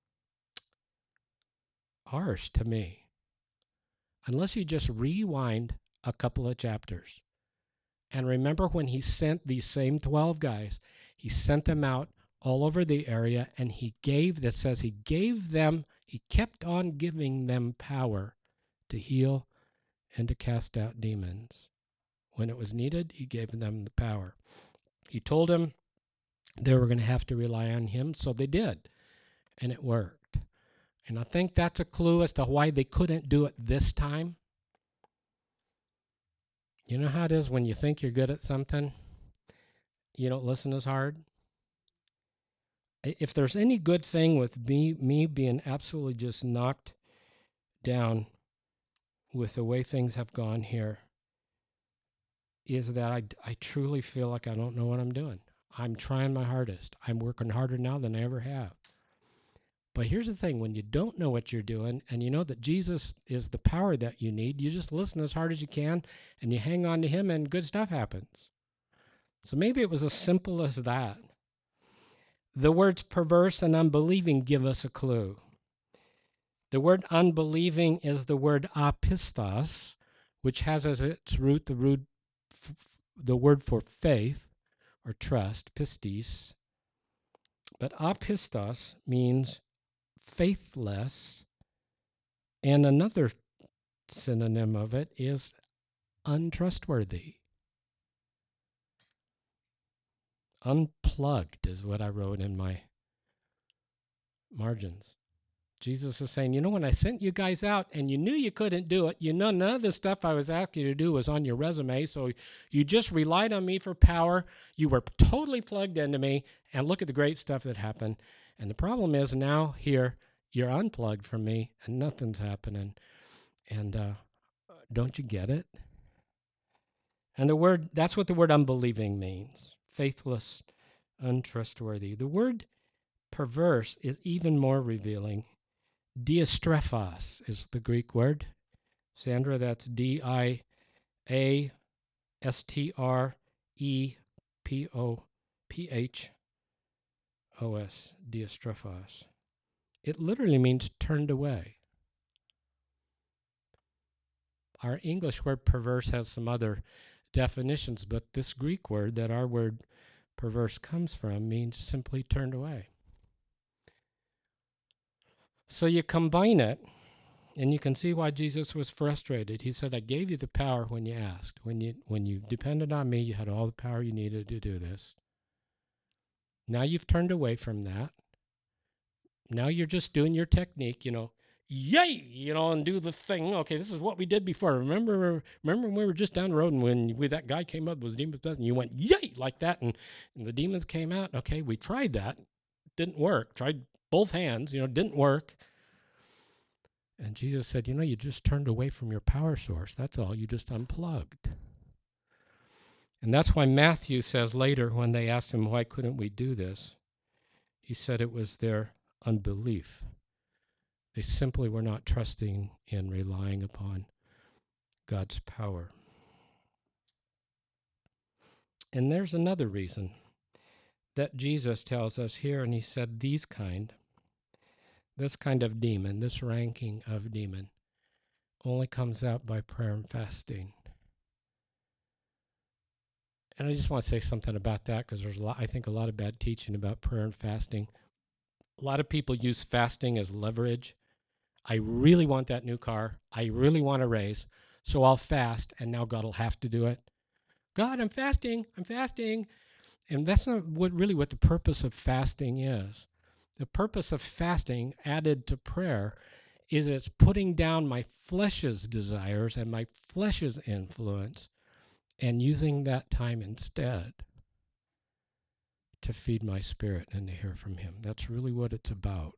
harsh to me. Unless you just rewind a couple of chapters. And remember when he sent these same twelve guys, he sent them out all over the area, and he gave, that says he gave them, he kept on giving them power to heal and to cast out demons. When it was needed, he gave them the power. He told them they were going to have to rely on him, so they did, and it worked. And I think that's a clue as to why they couldn't do it this time. You know how it is when you think you're good at something, you don't listen as hard? If there's any good thing with me, me being absolutely just knocked down with the way things have gone here, is that I, I truly feel like I don't know what I'm doing. I'm trying my hardest. I'm working harder now than I ever have. But here's the thing, when you don't know what you're doing and you know that Jesus is the power that you need, you just listen as hard as you can and you hang on to him and good stuff happens. So maybe it was as simple as that. The words perverse and unbelieving give us a clue. The word unbelieving is the word apistos, which has as its root the root the word for faith or trust, pistis. But apistos means faithless, and another synonym of it is untrustworthy. Unplugged is what I wrote in my margins. Jesus is saying, you know, when I sent you guys out and you knew you couldn't do it, you know, none of the stuff I was asking you to do was on your resume, so you just relied on me for power. You were totally plugged into me, and look at the great stuff that happened. And the problem is now here, you're unplugged from me, and nothing's happening. And uh, don't you get it? And the word, that's what the word unbelieving means. Faithless, untrustworthy. The word perverse is even more revealing. Diastrephos is the Greek word. Sandra, that's D I A S T R E P O P H O S, diastrephos. It literally means turned away. Our English word perverse has some other definitions, but this Greek word that our word perverse comes from means simply turned away. So you combine it, and you can see why Jesus was frustrated. He said, I gave you the power when you asked. When you when you depended on me, you had all the power you needed to do this. Now you've turned away from that. Now you're just doing your technique, you know, yay, you know, and do the thing. Okay, this is what we did before. Remember remember when we were just down the road and when we, that guy came up with demons and you went, yay, like that, and, and the demons came out. Okay, we tried that. Didn't work. Tried both hands, you know, didn't work. And Jesus said, you know, you just turned away from your power source. That's all. You just unplugged. And that's why Matthew says later when they asked him, why couldn't we do this? He said it was their unbelief. They simply were not trusting and relying upon God's power. And there's another reason that Jesus tells us here, and he said these kind, this kind of demon, this ranking of demon, only comes out by prayer and fasting. And I just want to say something about that because there's a lot, I think a lot of bad teaching about prayer and fasting. A lot of people use fasting as leverage. I really want that new car. I really want a raise. So I'll fast, and now God will have to do it. God, I'm fasting. I'm fasting. And that's not what really what the purpose of fasting is. The purpose of fasting added to prayer is it's putting down my flesh's desires and my flesh's influence and using that time instead to feed my spirit and to hear from him. That's really what it's about.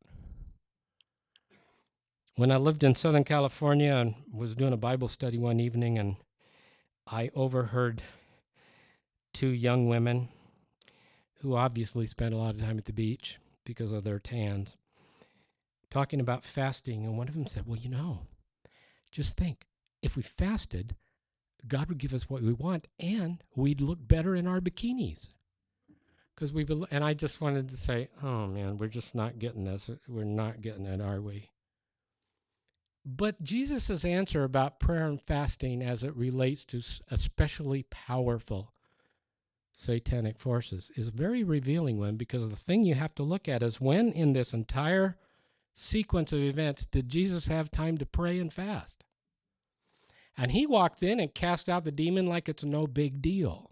When I lived in Southern California and was doing a Bible study one evening, and I overheard two young women who obviously spent a lot of time at the beach because of their tans, talking about fasting. And one of them said, well, you know, just think, if we fasted, God would give us what we want and we'd look better in our bikinis. Because we, and I just wanted to say, oh man, we're just not getting this. We're not getting it, are we? But Jesus' answer about prayer and fasting as it relates to especially powerful satanic forces is a very revealing one, because the thing you have to look at is, when in this entire sequence of events did Jesus have time to pray and fast? And he walked in and cast out the demon like it's no big deal.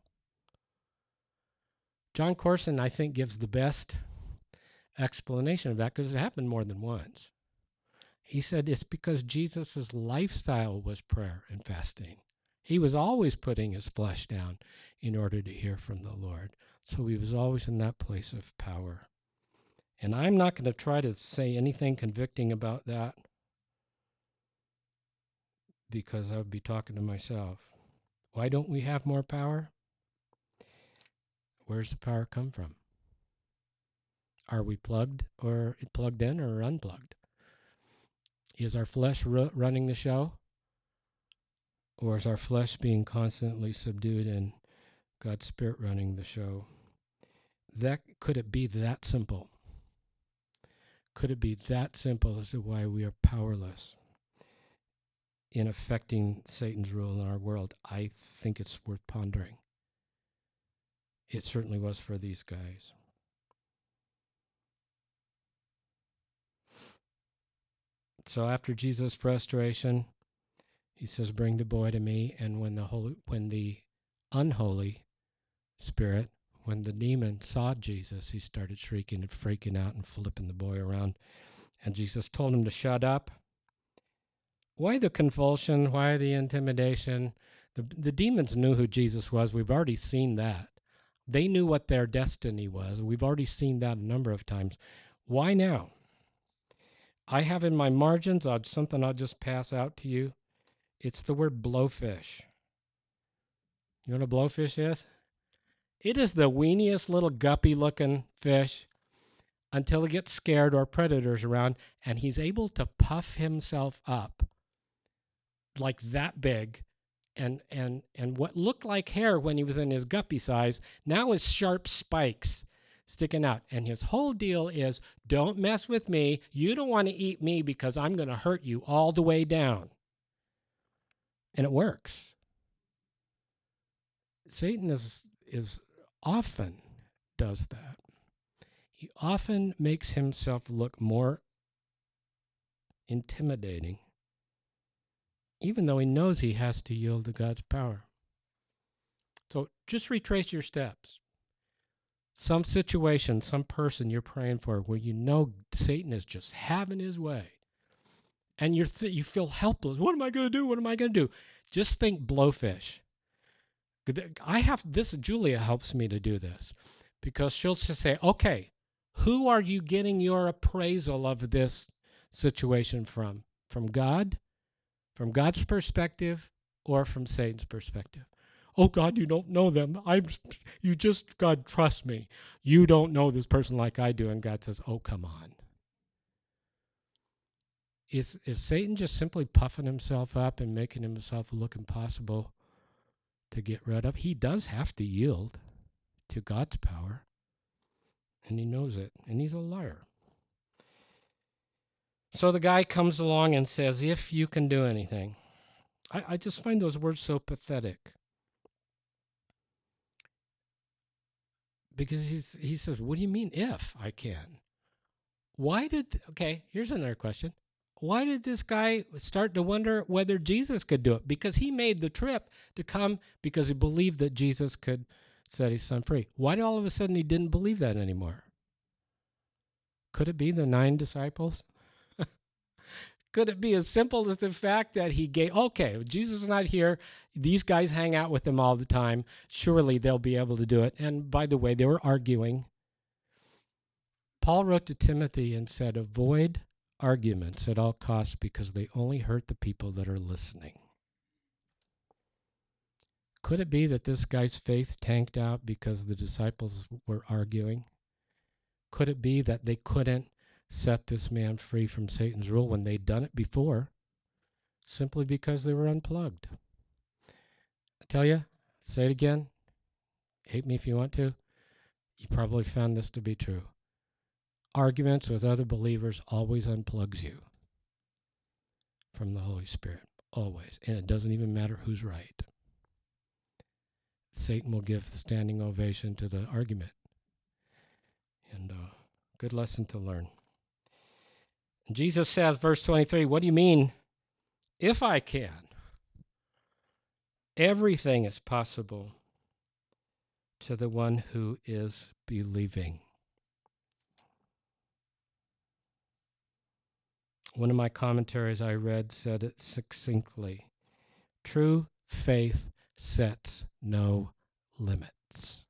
John Corson, I think, gives the best explanation of that, because it happened more than once. He said it's because Jesus' lifestyle was prayer and fasting. He was always putting his flesh down in order to hear from the Lord. So he was always in that place of power. And I'm not going to try to say anything convicting about that, because I would be talking to myself. Why don't we have more power? Where's the power come from? Are we plugged or plugged in or unplugged? Is our flesh ru- running the show? Or is our flesh being constantly subdued and God's Spirit running the show? That could it be that simple? Could it be that simple as to why we are powerless in affecting Satan's rule in our world? I think it's worth pondering. It certainly was for these guys. So after Jesus' frustration, he says, bring the boy to me. And when the holy, when the unholy spirit, when the demon saw Jesus, he started shrieking and freaking out and flipping the boy around. And Jesus told him to shut up. Why the convulsion? Why the intimidation? The, the demons knew who Jesus was. We've already seen that. They knew what their destiny was. We've already seen that a number of times. Why now? I have in my margins uh, something I'll just pass out to you. It's the word blowfish. You know what a blowfish is? It is the weeniest little guppy-looking fish until he gets scared or predators around, and he's able to puff himself up like that big, and and and what looked like hair when he was in his guppy size now is sharp spikes sticking out. And his whole deal is, don't mess with me. You don't want to eat me because I'm going to hurt you all the way down. And it works. Satan is is often does that. He often makes himself look more intimidating, even though he knows he has to yield to God's power. So just retrace your steps. Some situation, some person you're praying for where you know Satan is just having his way, and you're th- you feel helpless. What am I going to do? What am I going to do? Just think blowfish. I have this. Julia helps me to do this, because she'll just say, okay, who are you getting your appraisal of this situation from? From God? From God's perspective, or from Satan's perspective? Oh, God, you don't know them. I'm, you just, God, trust me. You don't know this person like I do. And God says, oh, come on. Is, is Satan just simply puffing himself up and making himself look impossible to get rid of? He does have to yield to God's power, and he knows it, and he's a liar. So the guy comes along and says, if you can do anything. I, I just find those words so pathetic. Because he's, he says, what do you mean if I can? Why did, okay, here's another question. Why did this guy start to wonder whether Jesus could do it? Because he made the trip to come because he believed that Jesus could set his son free. Why did all of a sudden he didn't believe that anymore? Could it be the nine disciples? Could it be as simple as the fact that he gave, okay, Jesus is not here. These guys hang out with him all the time. Surely they'll be able to do it. And by the way, they were arguing. Paul wrote to Timothy and said, avoid arguments at all costs because they only hurt the people that are listening. Could it be that this guy's faith tanked out because the disciples were arguing? Could it be that they couldn't set this man free from Satan's rule when they'd done it before, simply because they were unplugged? I tell you, say it again, hate me if you want to, you probably found this to be true. Arguments with other believers always unplugs you from the Holy Spirit, always. And it doesn't even matter who's right. Satan will give the standing ovation to the argument. And uh, good lesson to learn. And Jesus says, verse twenty-three, what do you mean, if I can? Everything is possible to the one who is believing. One of my commentaries I read said it succinctly. True faith sets no limits.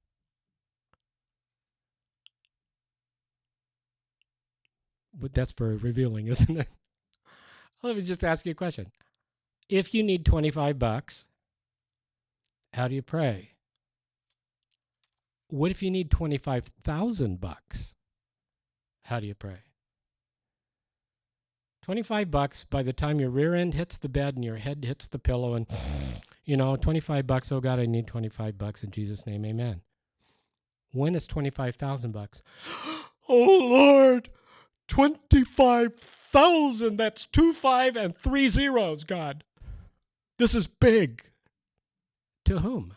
But that's very revealing, isn't it? Let me just ask you a question. If you need twenty-five bucks, how do you pray? What if you need twenty-five thousand bucks? How do you pray? twenty-five bucks, by the time your rear end hits the bed and your head hits the pillow and, you know, twenty-five bucks, oh God, I need twenty-five bucks in Jesus' name, amen. When is twenty-five thousand bucks? Oh Lord, twenty-five thousand, that's two five and three zeros, God. This is big. To whom?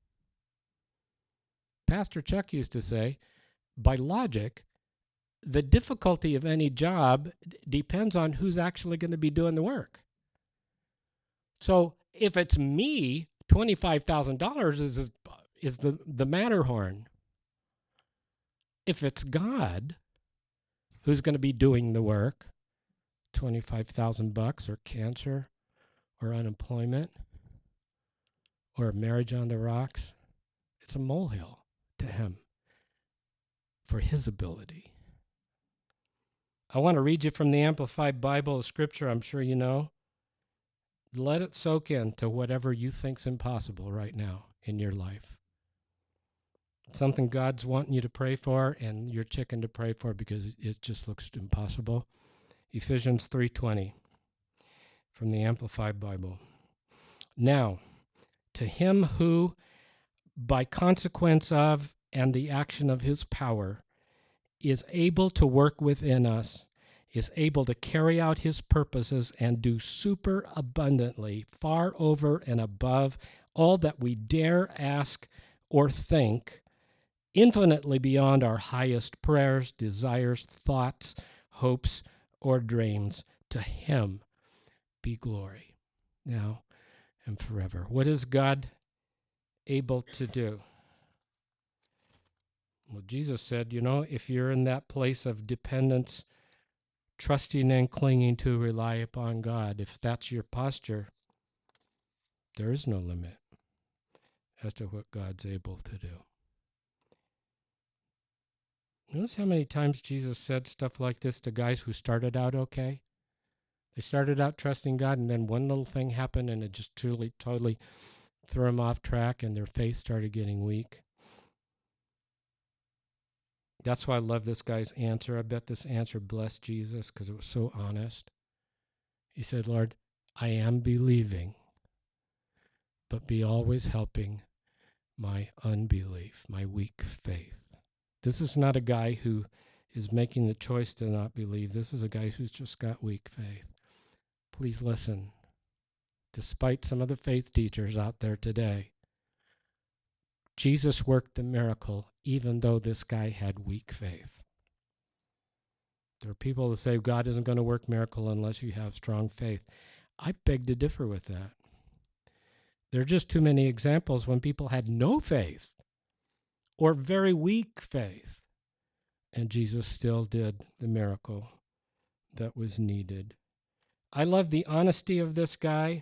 Pastor Chuck used to say, by logic, the difficulty of any job depends on who's actually going to be doing the work. So if it's me, twenty-five thousand dollars is is the, the Matterhorn. If it's God who's going to be doing the work, twenty-five thousand bucks or cancer or unemployment or a marriage on the rocks, it's a molehill to him for his ability. I want to read you from the Amplified Bible, a scripture I'm sure you know. Let it soak into whatever you think's impossible right now in your life. Something God's wanting you to pray for and you're chicken to pray for because it just looks impossible. Ephesians three twenty from the Amplified Bible. Now, to him who, by consequence of and the action of his power, is able to work within us, is able to carry out his purposes and do super abundantly, far over and above all that we dare ask or think, infinitely beyond our highest prayers, desires, thoughts, hopes, or dreams. To him be glory, now and forever. What is God able to do? Well, Jesus said, you know, if you're in that place of dependence, trusting and clinging to rely upon God, if that's your posture, there is no limit as to what God's able to do. Notice how many times Jesus said stuff like this to guys who started out okay? They started out trusting God, and then one little thing happened, and it just truly, totally threw them off track, and their faith started getting weak. That's why I love this guy's answer. I bet this answer blessed Jesus because it was so honest. He said, Lord, I am believing, but be always helping my unbelief, my weak faith. This is not a guy who is making the choice to not believe. This is a guy who's just got weak faith. Please listen. Despite some of the faith teachers out there today, Jesus worked the miracle even though this guy had weak faith. There are people that say God isn't going to work miracle unless you have strong faith. I beg to differ with that. There are just too many examples when people had no faith or very weak faith, and Jesus still did the miracle that was needed. I love the honesty of this guy.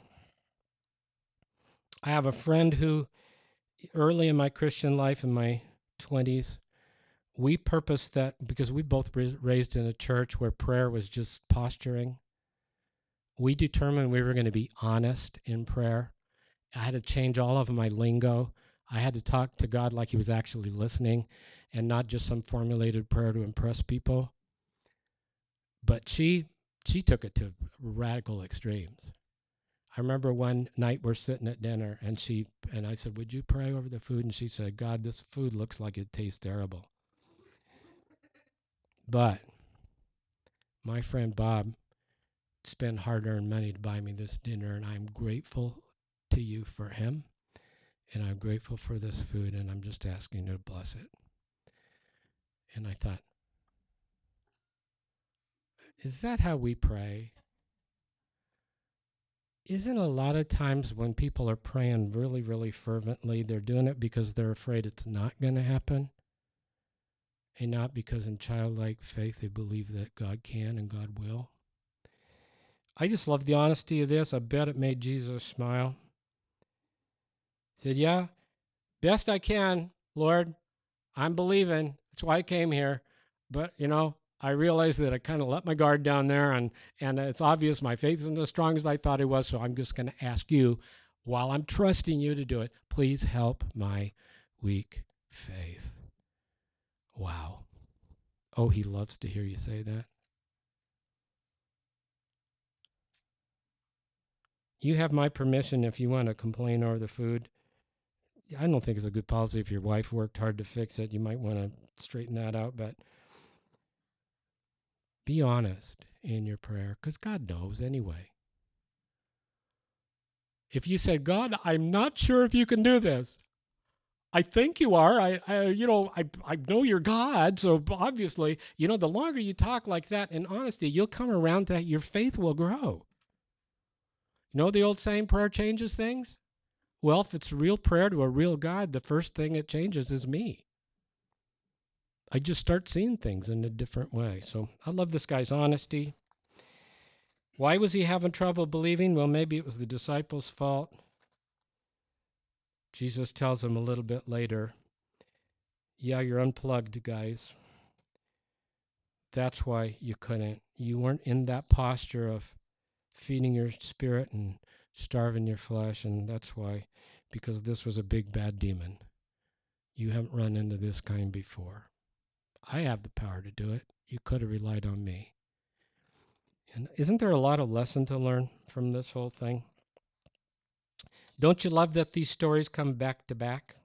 I have a friend who, early in my Christian life, in my twenties, we purposed that because we both were raised in a church where prayer was just posturing. We determined we were going to be honest in prayer. I had to change all of my lingo. I had to talk to God like he was actually listening and not just some formulated prayer to impress people. But she she took it to radical extremes. I remember one night we're sitting at dinner and she and I said, "Would you pray over the food?" And she said, "God, this food looks like it tastes terrible." But my friend Bob spent hard-earned money to buy me this dinner, and I'm grateful to you for him, and I'm grateful for this food, and I'm just asking you to bless it. And I thought, is that how we pray? Isn't a lot of times when people are praying really, really fervently, they're doing it because they're afraid it's not going to happen, and not because in childlike faith they believe that God can and God will? I just love the honesty of this. I bet it made Jesus smile. He said, yeah, best I can, Lord. I'm believing. That's why I came here. But, you know, I realized that I kind of let my guard down there, and, and it's obvious my faith isn't as strong as I thought it was, so I'm just going to ask you, while I'm trusting you to do it, please help my weak faith. Wow. Oh, he loves to hear you say that. You have my permission if you want to complain over the food. I don't think it's a good policy if your wife worked hard to fix it. You might want to straighten that out, but be honest in your prayer because God knows anyway. If you said, God, I'm not sure if you can do this. I think you are. I, I you know, I, I know you're God. So obviously, you know, the longer you talk like that in honesty, you'll come around to your faith will grow. You know the old saying, prayer changes things? Well, if it's real prayer to a real God, the first thing it changes is me. I just start seeing things in a different way. So I love this guy's honesty. Why was he having trouble believing? Well, maybe it was the disciples' fault. Jesus tells him a little bit later, yeah, you're unplugged, guys. That's why you couldn't. You weren't in that posture of feeding your spirit and starving your flesh, and that's why, because this was a big bad demon. You haven't run into this kind before. I have the power to do it. You could have relied on me. And isn't there a lot of lesson to learn from this whole thing? Don't you love that these stories come back to back?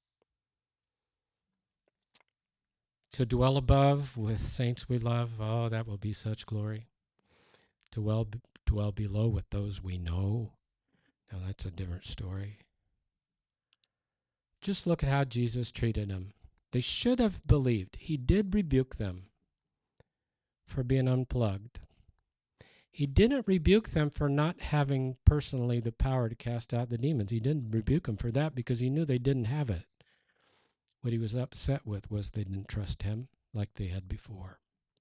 To dwell above with saints we love, oh, that will be such glory. To well, dwell below with those we know, now that's a different story. Just look at how Jesus treated them. They should have believed. He did rebuke them for being unplugged. He didn't rebuke them for not having personally the power to cast out the demons. He didn't rebuke them for that because he knew they didn't have it. What he was upset with was they didn't trust him like they had before.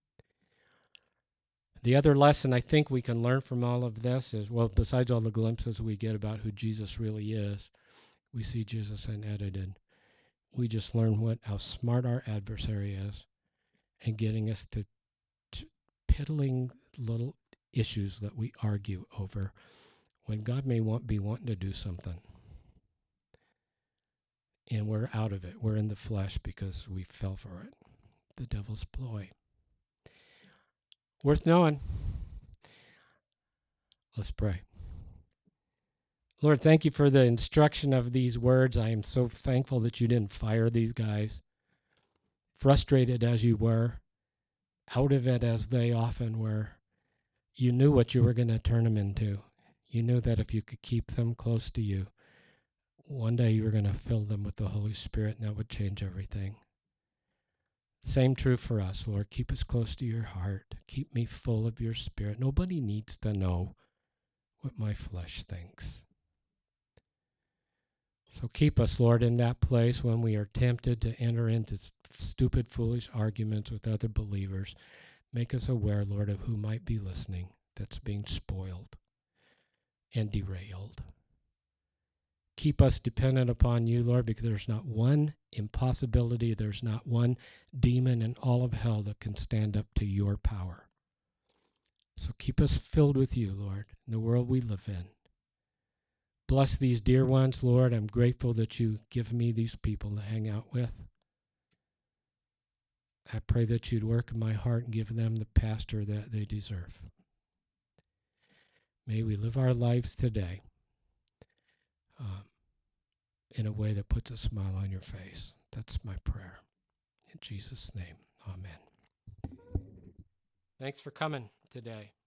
The other lesson I think we can learn from all of this is, well, besides all the glimpses we get about who Jesus really is, we see Jesus unedited. We just learn what how smart our adversary is and getting us to, to piddling little issues that we argue over when God may want be wanting to do something. And we're out of it. We're in the flesh because we fell for it. The devil's ploy. Worth knowing. Let's pray. Lord, thank you for the instruction of these words. I am so thankful that you didn't fire these guys. Frustrated as you were, out of it as they often were, you knew what you were going to turn them into. You knew that if you could keep them close to you, one day you were going to fill them with the Holy Spirit, and that would change everything. Same true for us, Lord. Keep us close to your heart. Keep me full of your Spirit. Nobody needs to know what my flesh thinks. So keep us, Lord, in that place when we are tempted to enter into stupid, foolish arguments with other believers. Make us aware, Lord, of who might be listening, that's being spoiled and derailed. Keep us dependent upon you, Lord, because there's not one impossibility, there's not one demon in all of hell that can stand up to your power. So keep us filled with you, Lord, in the world we live in. Bless these dear ones, Lord. I'm grateful that you give me these people to hang out with. I pray that you'd work in my heart and give them the pastor that they deserve. May we live our lives today um, in a way that puts a smile on your face. That's my prayer. In Jesus' name, amen. Thanks for coming today.